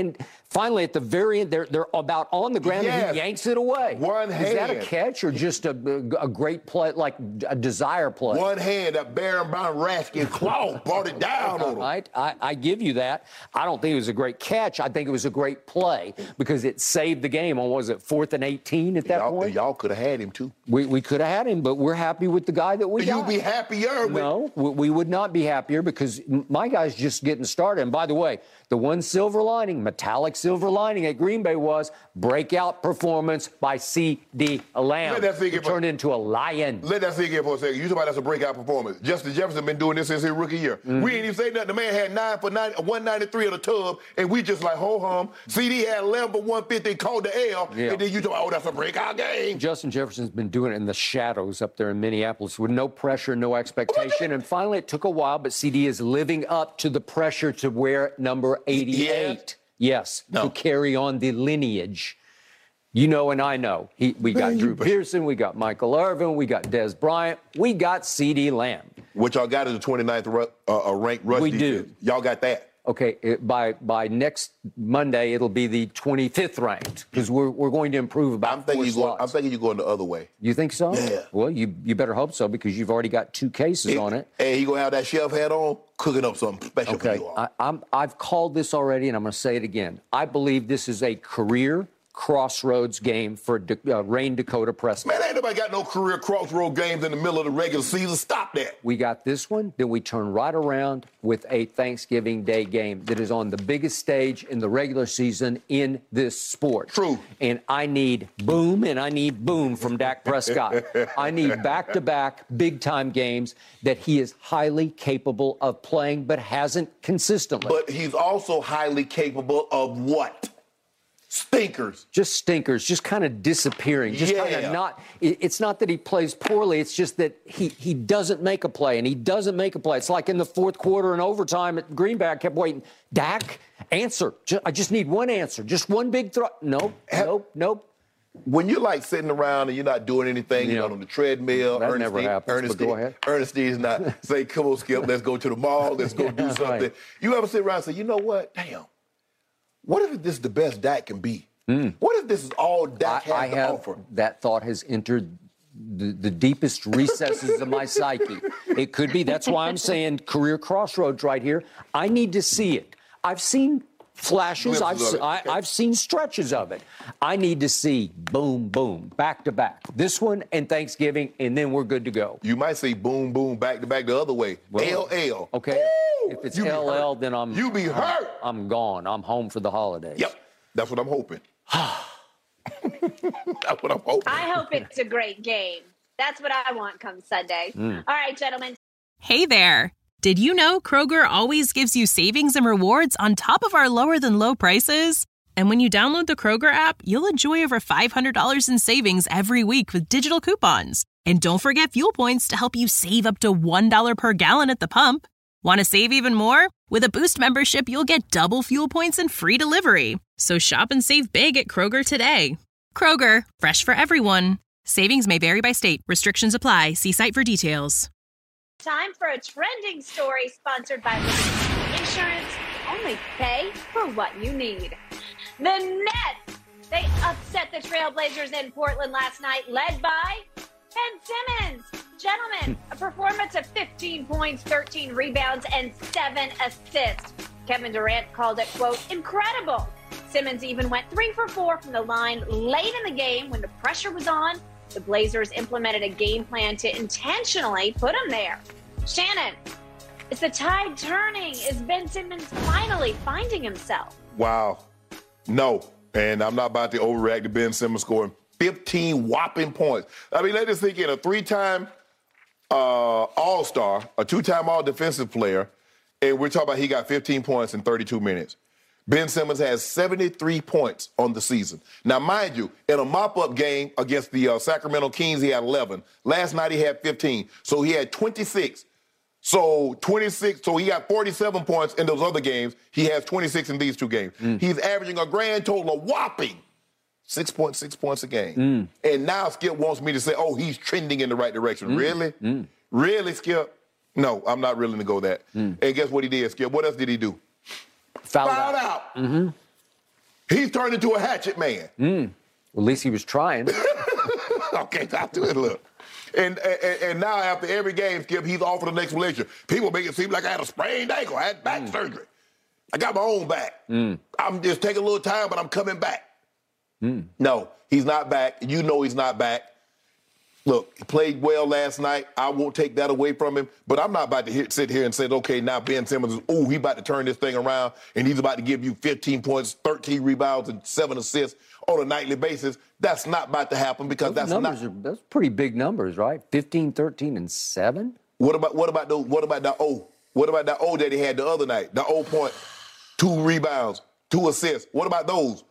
I: Finally, at the very end, they're, they're about on the ground
H: Yes.
I: and he yanks it away.
H: One hand.
I: Is that a catch or just a, a great play, like a desire play?
H: One hand, that Baron Brown Raskin claw brought it down on him.
I: Right? I, I give you that. I don't think it was a great catch. I think it was a great play because it saved the game on, was it, fourth and eighteen at that
H: Y'all,
I: point?
H: y'all could have had him, too.
I: We, we could have had him, but we're happy with the guy that we got.
H: You'd be happier with...
I: No, we, we would not be happier because my guy's just getting started. And by the way, the one silver lining, metallic silver lining at Green Bay was breakout performance by C D Lamb.
H: Let that sink in for-
I: turned into a lion.
H: Let that sink in for a second. You talking about that's a breakout performance. Justin Jefferson been doing this since his rookie year.
I: Mm-hmm.
H: We ain't even say nothing. The man had nine for nine, one ninety-three of the tub, and we just like, ho hum. C D had eleven for one fifty, called the L,
I: Yeah.
H: and then you talk, oh, that's a breakout game.
I: Justin Jefferson's been doing it in the shadows up there in Minneapolis with no pressure, no expectation. And finally, it took a while, but C D is living up to the pressure to wear number eighty-eight. Yes,
H: No.
I: to carry on the lineage. You know, and I know. He, we got Drew Pearson, we got Michael Irvin, we got Des Bryant, we got C D Lamb.
H: What y'all got is the twenty-ninth ru- uh, uh, ranked rush
I: We
H: defense.
I: do.
H: Y'all got that.
I: Okay, it, by by next Monday, it'll be the twenty-fifth ranked because we're we're going to improve about
H: I'm thinking
I: four
H: you going.
I: slots.
H: I'm thinking you're going the other way.
I: You think so?
H: Yeah.
I: Well, you you better hope so because you've already got two cases on it.
H: And he gonna have that chef hat on, cooking up something special for
I: Okay,
H: you all.
I: I, I'm I've called this already, and I'm going to say it again. I believe this is a career crossroads game for Da- uh, Rain Dakota Prescott.
H: Man, ain't nobody got no career crossroad games in the middle of the regular season. Stop that.
I: We got this one, then we turn right around with a Thanksgiving Day game that is on the biggest stage in the regular season in this sport.
H: True.
I: And I need boom and I need boom from Dak Prescott. I need back-to-back big-time games that he is highly capable of playing but hasn't consistently.
H: But he's also highly capable of what? Stinkers.
I: Just stinkers, just kind of disappearing, just kind
H: Yeah.
I: of not. it- It's not that he plays poorly. It's just that he he doesn't make a play, and he doesn't make a play. It's like in the fourth quarter and overtime at Green Bay. I kept waiting. Dak, answer. Ju- I just need one answer, just one big throw. Nope, nope, nope.
H: When you're like sitting around and you're not doing anything,
I: Yeah.
H: you're not on the treadmill.
I: That
H: Ernestine,
I: never happens, but
H: Ernestine,
I: go ahead.
H: Ernestine's not say, come on, Skip, let's go to the mall, let's go do something.
I: Right.
H: You ever sit around and say, you know what? Damn. What if this is the best Dak can be?
I: Mm.
H: What if this is all Dak has
I: I, I
H: to
I: have
H: offer?
I: that thought has entered the, the deepest recesses of my psyche. It could be. That's why I'm saying career crossroads right here. I need to see it. I've seen flashes. I've
H: Glimpses of it.
I: I,
H: Okay.
I: I've seen stretches of it. I need to see boom, boom, back to back. This one and Thanksgiving, and then we're good to go.
H: You might say boom, boom, back to back the other way.
I: Well,
H: L L.
I: Okay.
H: Woo!
I: If it's
H: You be
I: L L,
H: hurt.
I: then I'm
H: You be
I: I'm-
H: hurt.
I: I'm gone. I'm home for the holidays.
H: Yep. That's what I'm hoping. That's what I'm hoping.
G: I hope it's a great game. That's what I want come Sunday.
I: Mm.
G: All right, gentlemen.
J: Hey there. Did you know Kroger always gives you savings and rewards on top of our lower than low prices? And when you download the Kroger app, you'll enjoy over five hundred dollars in savings every week with digital coupons. And don't forget fuel points to help you save up to one dollar per gallon at the pump. Want to save even more? With a Boost membership, you'll get double fuel points and free delivery. So shop and save big at Kroger today. Kroger, fresh for everyone. Savings may vary by state. Restrictions apply. See site for details.
G: Time for a trending story sponsored by Liberty Insurance. Only pay for what you need. The Nets, they upset the Trailblazers in Portland last night, led by Ben Simmons. Gentlemen, a performance of fifteen points, thirteen rebounds, and seven assists. Kevin Durant called it, quote, incredible. Simmons even went three for four from the line late in the game when the pressure was on. The Blazers implemented a game plan to intentionally put him there. Shannon, is the tide turning? Is Ben Simmons finally finding himself?
H: Wow. No. And I'm not about to overreact to Ben Simmons scoring fifteen whopping points. I mean, let this think in. A three-time uh, All-Star, a two-time All-Defensive player, and we're talking about he got fifteen points in thirty-two minutes. Ben Simmons has seventy-three points on the season. Now, mind you, in a mop-up game against the uh, Sacramento Kings, he had eleven. Last night, he had fifteen. So he had twenty-six. So twenty-six, so he got forty-seven points in those other games. He has twenty-six in these two games. Mm. He's averaging a grand total of whopping six point six points a game. Mm. And now Skip wants me to say, oh, he's trending in the right direction. Mm. Really? Mm. Really, Skip? No, I'm not willing to go that. Mm. And guess what he did, Skip? What else did he do?
I: Fouled,
H: Fouled
I: out.
H: out.
I: Mm-hmm.
H: He's turned into a hatchet man.
I: Mm. Well, at least he was trying.
H: Okay, I'll do it. Look. And, and and now after every game, Skip, he's offered an explanation. People make it seem like I had a sprained ankle. I had back mm. surgery. I got my own back. Mm. I'm just taking a little time, but I'm coming back. Mm. No, he's not back. You know he's not back. Look, he played well last night. I won't take that away from him. But I'm not about to hit, sit here and say, okay, now Ben Simmons is, oh, he's about to turn this thing around, and he's about to give you fifteen points, thirteen rebounds, and seven assists on a nightly basis. That's not about to happen because
I: those
H: that's
I: numbers
H: not.
I: Are, that's pretty big numbers, right? fifteen, thirteen, and seven?
H: What about what about those? What about that O? What about that O that he had the other night? The O point, two rebounds, two assists. What about those?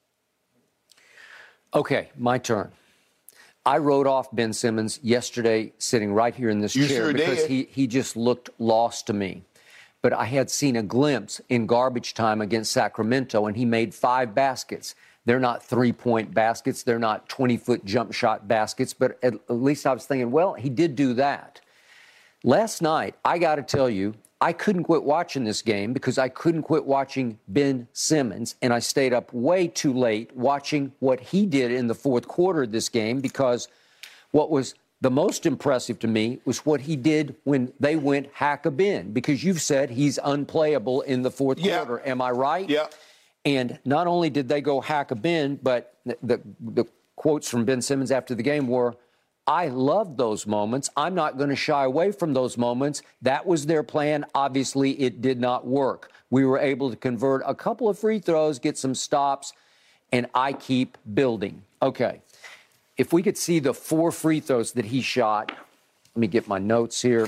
I: Okay, my turn. I wrote off Ben Simmons yesterday sitting right here in this
H: you
I: chair
H: sure
I: because
H: did.
I: he he just looked lost to me. But I had seen a glimpse in garbage time against Sacramento, and he made five baskets. They're not three-point baskets. They're not twenty-foot jump shot baskets. But at, at least I was thinking, well, he did do that. Last night, I got to tell you, I couldn't quit watching this game because I couldn't quit watching Ben Simmons, and I stayed up way too late watching what he did in the fourth quarter of this game because what was the most impressive to me was what he did when they went hack-a-bin, because you've said he's unplayable in the fourth
H: yeah.
I: quarter. Am I right?
H: Yeah.
I: And not only did they go hack-a-bin, but the, the, the quotes from Ben Simmons after the game were, I love those moments. I'm not going to shy away from those moments. That was their plan. Obviously, it did not work. We were able to convert a couple of free throws, get some stops, and I keep building. Okay. If we could see the four free throws that he shot, let me get my notes here.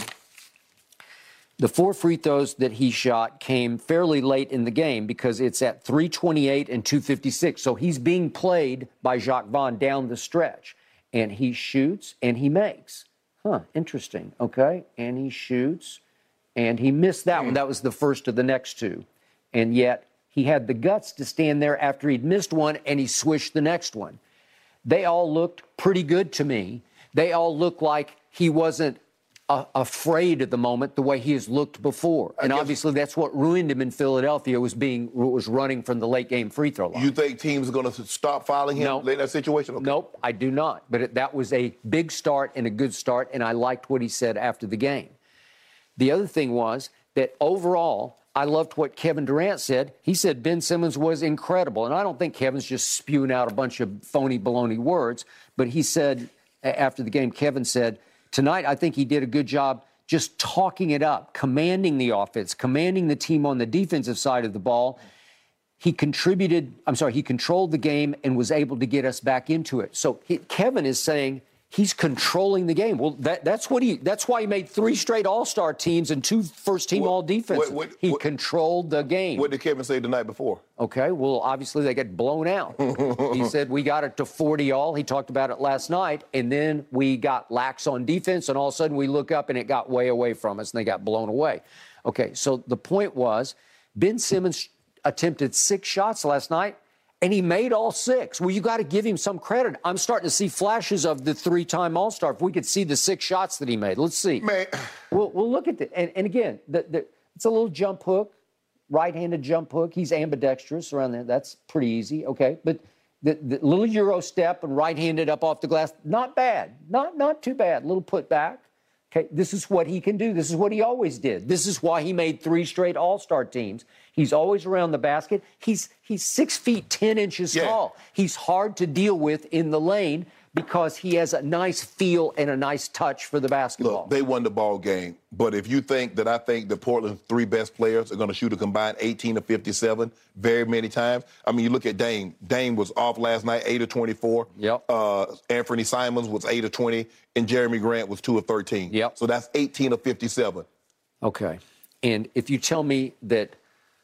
I: The four free throws that he shot came fairly late in the game because it's at three twenty-eight and two fifty-six. So he's being played by Jacques Vaughn down the stretch. And he shoots and he makes. Huh, interesting. Okay. And he shoots and he missed that mm. one. That was the first of the next two. And yet he had the guts to stand there after he'd missed one and he swished the next one. They all looked pretty good to me. They all looked like he wasn't uh, afraid at the moment the way he has looked before. And obviously that's what ruined him in Philadelphia, was being was running from the late game free throw line.
H: You think teams are going to stop fouling him
I: no.
H: late in that situation? Okay.
I: Nope, I do not. But it, that was a big start and a good start, and I liked what he said after the game. The other thing was that overall, I loved what Kevin Durant said. He said Ben Simmons was incredible. And I don't think Kevin's just spewing out a bunch of phony baloney words. But he said, after the game, Kevin said, tonight I think he did a good job just talking it up, commanding the offense, commanding the team on the defensive side of the ball. He contributed, I'm sorry, he controlled the game and was able to get us back into it. So he, Kevin is saying he's controlling the game. Well, that, that's what he. That's why he made three straight All-Star teams and two first-team All-Defenses. He what, controlled the game.
H: What did Kevin say the night before?
I: Okay, well, obviously they get blown out. He said we got it to forty all. He talked about it last night, and then we got lax on defense, and all of a sudden we look up and it got way away from us, and they got blown away. Okay, so the point was Ben Simmons attempted six shots last night, and he made all six. Well, you got to give him some credit. I'm starting to see flashes of the three-time All-Star. If we could see the six shots that he made. Let's see.
H: Man.
I: We'll, we'll look at it. And, and again, the, the, it's a little jump hook, right-handed jump hook. He's ambidextrous around there. That's pretty easy, okay? But the, the little Euro step and right-handed up off the glass, not bad. Not, not too bad. Little put back. Okay, this is what he can do. This is what he always did. This is why he made three straight All-Star teams. He's always around the basket. He's he's six feet ten inches yeah. tall. He's hard to deal with in the lane because he has a nice feel and a nice touch for the basketball.
H: Look, they won the ball game. But if you think that I think the Portland's three best players are going to shoot a combined eighteen of fifty-seven very many times, I mean, you look at Dame. Dame was off last night, eight of twenty-four.
I: Yep.
H: Uh, Anthony Simons was eight of twenty, and Jeremy Grant was two of thirteen.
I: Yep.
H: So that's eighteen of fifty-seven.
I: Okay. And if you tell me that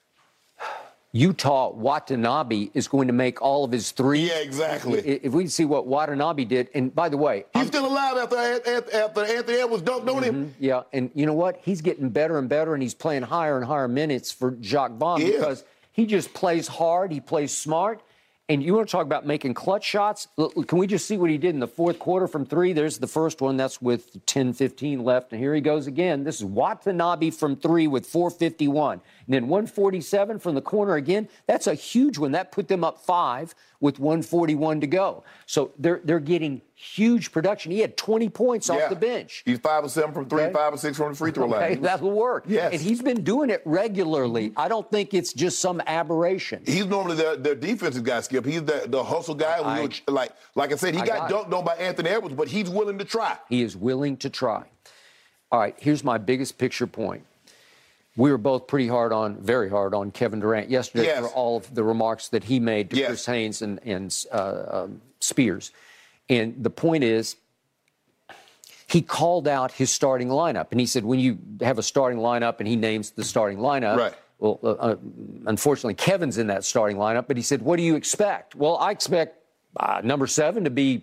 I: Utah Watanabe is going to make all of his threes.
H: Yeah, exactly.
I: If we can see what Watanabe did, and by the way,
H: he's
I: I'm,
H: still alive after after Anthony Edwards dunked on him.
I: Mm-hmm, yeah, and you know what? He's getting better and better, and he's playing higher and higher minutes for Jacques Vaughn
H: yeah.
I: because he just plays hard, he plays smart, And you want to talk about making clutch shots? Can we just see what he did in the fourth quarter from three? There's the first one. That's with ten fifteen left. And here he goes again. This is Watanabe from three with four fifty-one. And then one forty-seven from the corner again. That's a huge one. That put them up five with one forty-one to go. So they're they're getting huge production. He had twenty points
H: yeah.
I: off the bench.
H: He's five or seven from three,
I: okay.
H: five or six from the free throw
I: okay,
H: line.
I: That'll work.
H: Yes.
I: And he's been doing it regularly. I don't think it's just some aberration.
H: He's normally their, their defensive guy, Skip. He's the, the hustle guy. I, we were, like, like I said, he
I: I
H: got,
I: got
H: dunked on by Anthony Edwards, but he's willing to try.
I: He is willing to try. All right, here's my biggest picture point. We were both pretty hard on, very hard on Kevin Durant yesterday
H: yes.
I: for all of the remarks that he made to
H: yes.
I: Chris Haynes and, and uh, um, Spears. And the point is, he called out his starting lineup. And he said, when you have a starting lineup, and he names the starting lineup,
H: right.
I: well, uh, unfortunately, Kevin's in that starting lineup. But he said, what do you expect? Well, I expect uh, number seven to be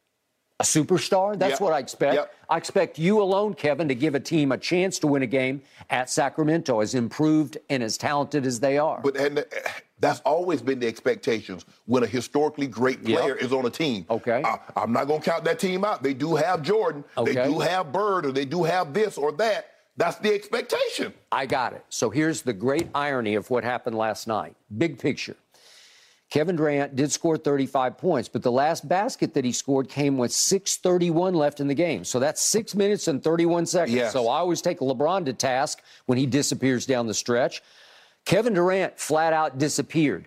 I: a superstar. That's
H: yep.
I: what I expect.
H: Yep.
I: I expect you alone, Kevin, to give a team a chance to win a game at Sacramento, as improved and as talented as they are.
H: But and that's always been the expectations when a historically great player
I: yep.
H: is on a team.
I: Okay.
H: I, I'm not going to count that team out. They do have Jordan.
I: Okay.
H: They do have Bird, or they do have this or that. That's the expectation.
I: I got it. So here's the great irony of what happened last night. Big picture. Kevin Durant did score thirty-five points, but the last basket that he scored came with six thirty-one left in the game. So that's six minutes and thirty-one seconds.
H: Yes.
I: So I always take LeBron to task when he disappears down the stretch. Kevin Durant flat out disappeared.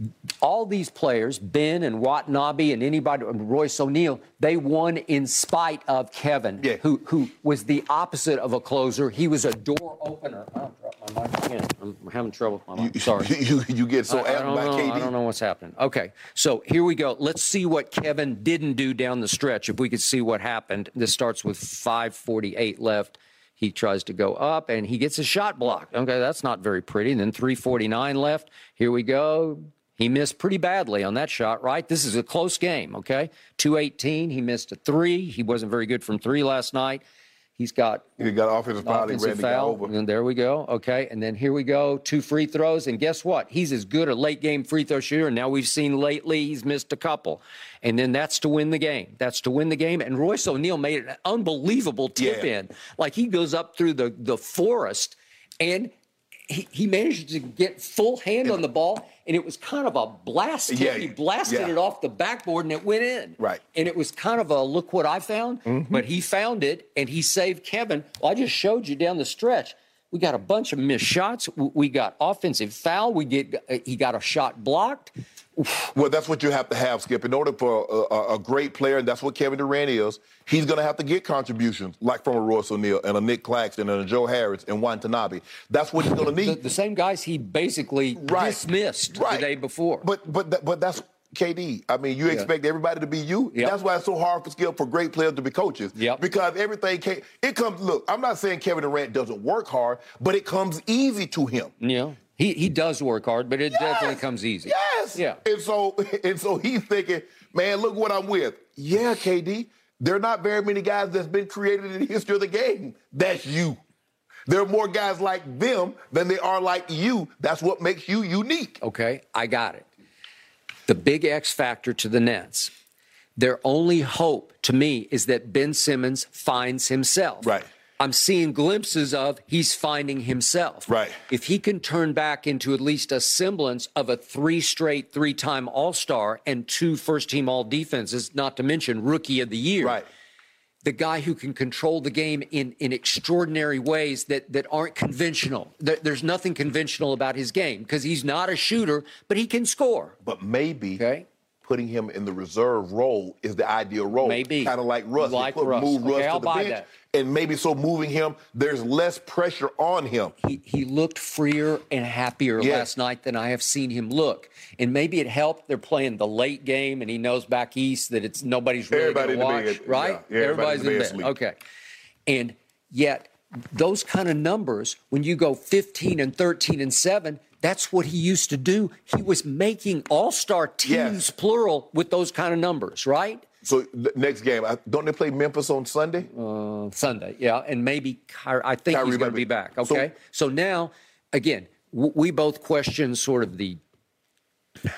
I: All these players, Ben and Watanabe and anybody, Royce O'Neal, they won in spite of Kevin,
H: yeah.
I: who who was the opposite of a closer. He was a door opener. Oh, dropped my mic again. I'm having trouble with my mic. Sorry.
H: You, you get so
I: I, I
H: amped by
I: know,
H: K D.
I: I don't know what's happening. Okay, so here we go. Let's see what Kevin didn't do down the stretch. If we could see what happened. This starts with five forty-eight left. He tries to go up, and he gets a shot blocked. Okay, that's not very pretty. And then three forty-nine left. Here we go. He missed pretty badly on that shot, right? This is a close game, okay? two eighteen, he missed a three. He wasn't very good from three last night. He's got
H: He got offensive foul.
I: offensive foul.
H: Over.
I: And there we go, okay? And then here we go, two free throws. And guess what? He's as good a late-game free throw shooter. And now we've seen lately he's missed a couple. And then that's to win the game. That's to win the game. And Royce O'Neal made an unbelievable tip
H: yeah.
I: in. Like he goes up through the, the forest, and he, he managed to get full hand on the ball, and it was kind of a blast.
H: Yeah,
I: he blasted
H: yeah.
I: it off the backboard, and it went in.
H: Right.
I: And it was kind of a look what I found,
H: mm-hmm.
I: but he found it, and he saved Kevin. Well, I just showed you down the stretch. We got a bunch of missed shots. We got offensive foul. We get he got a shot blocked.
H: Well, that's what you have to have, Skip. In order for a, a, a great player, and that's what Kevin Durant is, he's going to have to get contributions like from a Royce O'Neal and a Nick Claxton and a Joe Harris and Watanabe. That's what he's going to need.
I: The, the same guys he basically
H: right.
I: dismissed
H: right.
I: the day before.
H: But but but that's K D. I mean, you yeah. expect everybody to be you.
I: Yep.
H: That's why it's so hard for Skip for great players to be coaches.
I: Yep.
H: Because everything can it comes. Look, I'm not saying Kevin Durant doesn't work hard, but it comes easy to him.
I: Yeah. He he does work hard, but it yes. definitely comes easy.
H: Yes.
I: Yeah.
H: And so and so he's thinking, man, look what I'm with. Yeah, K D. There are not very many guys that's been created in the history of the game. That's you. There are more guys like them than there are like you. That's what makes you unique.
I: Okay, I got it. The big X factor to the Nets, their only hope to me is that Ben Simmons finds himself.
H: Right.
I: I'm seeing glimpses of he's finding himself.
H: Right.
I: If he can turn back into at least a semblance of a three straight, three-time All-Star and two first-team All-Defenses, not to mention Rookie of the Year.
H: Right.
I: The guy who can control the game in, in extraordinary ways that, that aren't conventional. There, there's nothing conventional about his game because he's not a shooter, but he can score.
H: But maybe
I: okay.
H: putting him in the reserve role is the ideal role.
I: Maybe.
H: Kind of like Russ.
I: Like
H: put,
I: Russ.
H: Move Russ
I: okay,
H: to
I: I'll
H: the
I: buy
H: bench.
I: that.
H: And maybe so moving him, there's less pressure on him.
I: He he looked freer and happier
H: yes.
I: last night than I have seen him look. And maybe it helped they're playing the late game, and he knows back east that it's nobody's really going to watch,
H: bed,
I: right?
H: Yeah, yeah,
I: everybody's, everybody's in bed. Okay. And yet those kind of numbers, when you go fifteen and thirteen and seven, that's what he used to do. He was making all-star teams,
H: yes.
I: plural, with those kind of numbers, right?
H: So the next game, don't they play Memphis on Sunday?
I: Uh, Sunday, yeah, and maybe Ky- I think
H: Kyrie
I: he's going to be back. Okay, so, so now again, w- we both question sort of the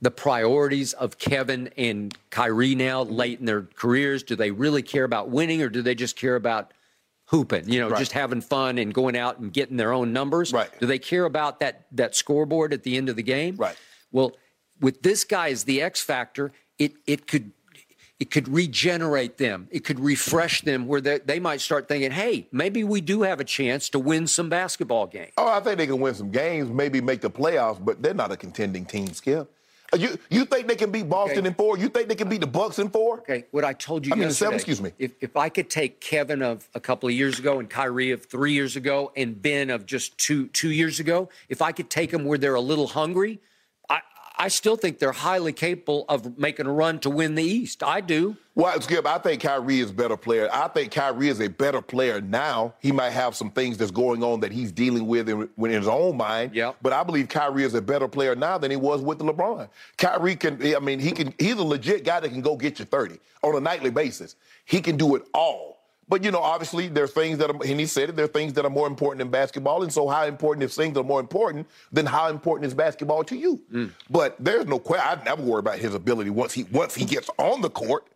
I: the priorities of Kevin and Kyrie now late in their careers? Do they really care about winning, or do they just care about hooping, you know,
H: Right.
I: just having fun and going out and getting their own numbers?
H: Right.
I: Do they care about that that scoreboard at the end of the game?
H: Right.
I: Well, with this guy as the X factor, it it could it could regenerate them. It could refresh them where they, they might start thinking, hey, maybe we do have a chance to win some basketball games.
H: Oh, I think they can win some games, maybe make the playoffs, but they're not a contending team, Skip. Uh, You you think they can beat Boston
I: Okay.
H: in four? You think they can beat the Bucks in four?
I: Okay, what I told you
H: I mean,
I: yesterday.
H: seven, excuse me.
I: If, if I could take Kevin of a couple of years ago and Kyrie of three years ago and Ben of just two two years ago, if I could take them where they're a little hungry, I, I still think they're highly capable of making a run to win the East. I do.
H: Well, Skip, I think Kyrie is a better player. I think Kyrie is a better player now. He might have some things that's going on that he's dealing with in, in his own mind.
I: Yep.
H: But I believe Kyrie is a better player now than he was with LeBron. Kyrie can, I mean, he can. He's a legit guy that can go get you thirty on a nightly basis. He can do it all. But, you know, obviously there are things that are, and he said it, there are things that are more important than basketball. And so how important, if things are more important, then how important is basketball to you?
I: Mm.
H: But there's no question. I never worry about his ability once he once he gets on the court.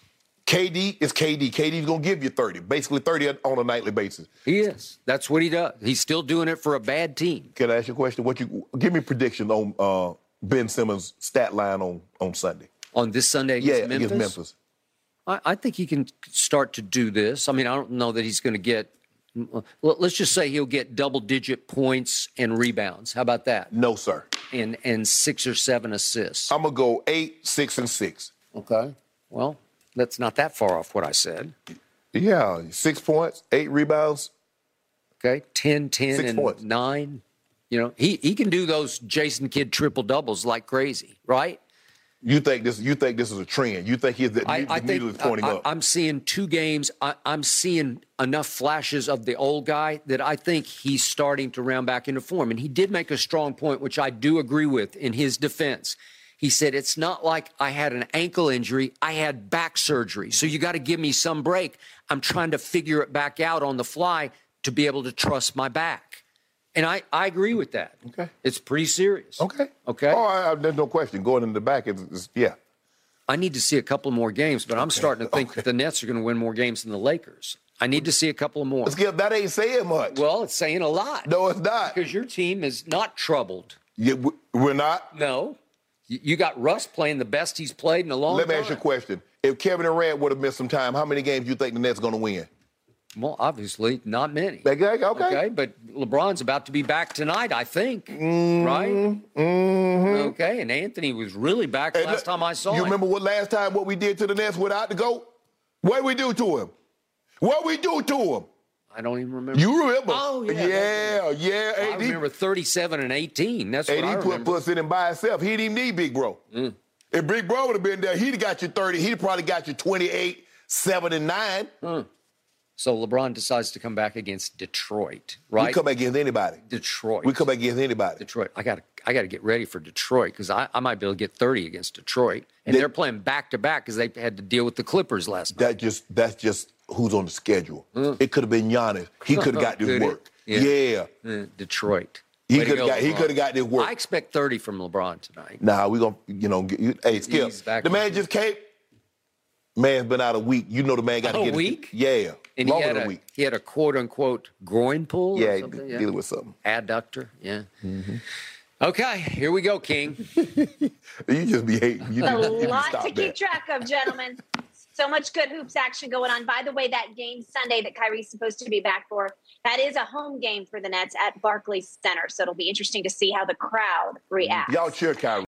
H: K D is K D. K D's going to give you thirty, basically thirty on a nightly basis.
I: He is. That's what he does. He's still doing it for a bad team.
H: Can I ask you a question? What you give me a prediction on uh, Ben Simmons' stat line on, on Sunday?
I: On this Sunday against
H: Yeah,
I: Memphis?
H: against Memphis.
I: I, I think he can start to do this. I mean, I don't know that he's going to get, well, let's just say he'll get double-digit points and rebounds. How about that?
H: No, sir.
I: And and six or seven assists.
H: I'm going to go eight, six, and six.
I: Okay. Well, that's not that far off what I said.
H: Yeah, six points, eight rebounds.
I: Okay, ten, ten,
H: Six
I: and
H: points.
I: nine. You know, he, he can do those Jason Kidd triple-doubles like crazy, right?
H: You think this? You think this is a trend? You think he's the,
I: I,
H: the
I: I
H: needle
I: think
H: is pointing
I: I,
H: up?
I: I'm seeing two games. I, I'm seeing enough flashes of the old guy that I think he's starting to round back into form. And he did make a strong point, which I do agree with in his defense. He said, it's not like I had an ankle injury. I had back surgery. So you got to give me some break. I'm trying to figure it back out on the fly to be able to trust my back. And I, I agree with that.
H: Okay.
I: It's pretty serious.
H: Okay.
I: Okay.
H: Oh, I, I, there's no question. Going in the back is, is yeah.
I: I need to see a couple more games, but I'm starting to think
H: Okay.
I: that the Nets are going to win more games than the Lakers. I need to see a couple more.
H: Skip, that ain't saying much.
I: Well, it's saying a lot.
H: No, it's not.
I: Because your team is not troubled.
H: Yeah, we- we're not.
I: No. You you got Russ playing the best he's played in a long
H: Let me
I: time.
H: ask you a question. If Kevin Durant would have missed some time, how many games do you think the Nets going to win?
I: Well, obviously, not many.
H: Okay, okay.
I: Okay, but LeBron's about to be back tonight, I think.
H: Mm-hmm.
I: Right?
H: Mm-hmm.
I: Okay, and Anthony was really back
H: Hey,
I: last
H: look,
I: time I saw
H: you
I: him.
H: remember what last time what we did to the Nets without the GOAT? What we do to him? What we do to him?
I: I don't even remember.
H: You remember?
I: Oh, yeah.
H: Yeah, yeah.
I: I
H: A D,
I: remember thirty-seven and eighteen. That's what
H: A D
I: I
H: put
I: remember.
H: puts in him by himself. He didn't even need Big Bro.
I: Mm.
H: If Big Bro would have been there, he'd have got you thirty. He'd probably got you twenty-eight, seven, and nine.
I: Mm. So LeBron decides to come back against Detroit, right?
H: We come back against anybody.
I: Detroit.
H: We come back against anybody.
I: Detroit. I got to I got to get ready for Detroit because I, I might be able to get thirty against Detroit, and
H: They-
I: they're playing back to back because they had to deal with the Clippers last night.
H: That just that's just who's on the schedule. It could have been Giannis. He could have got this
I: Could it?
H: work.
I: Yeah.
H: Yeah.
I: Uh, Detroit.
H: He
I: Way to
H: could have
I: go,
H: got he
I: LeBron.
H: could have got this work.
I: I expect thirty from LeBron tonight.
H: Nah, we gonna you know get, you, hey Skip.
I: He's back
H: The man
I: in.
H: just came. Man's been out a week. You know the man got to
I: A
H: get
I: week?
H: Yeah,
I: And he
H: longer
I: had
H: than
I: a
H: a week.
I: he had a quote unquote groin pull.
H: Yeah,
I: or
H: he
I: something?
H: dealing with something.
I: Adductor. Yeah. Okay, here we go, King.
H: You just be hating. You,
G: A
H: you need to
G: lot
H: stop
G: to keep
H: that.
G: track of, gentlemen. So much good hoops action going on. By the way, that game Sunday that Kyrie's supposed to be back for, that is a home game for the Nets at Barclays Center. So it'll be interesting to see how the crowd reacts.
H: Y'all cheer Kyrie.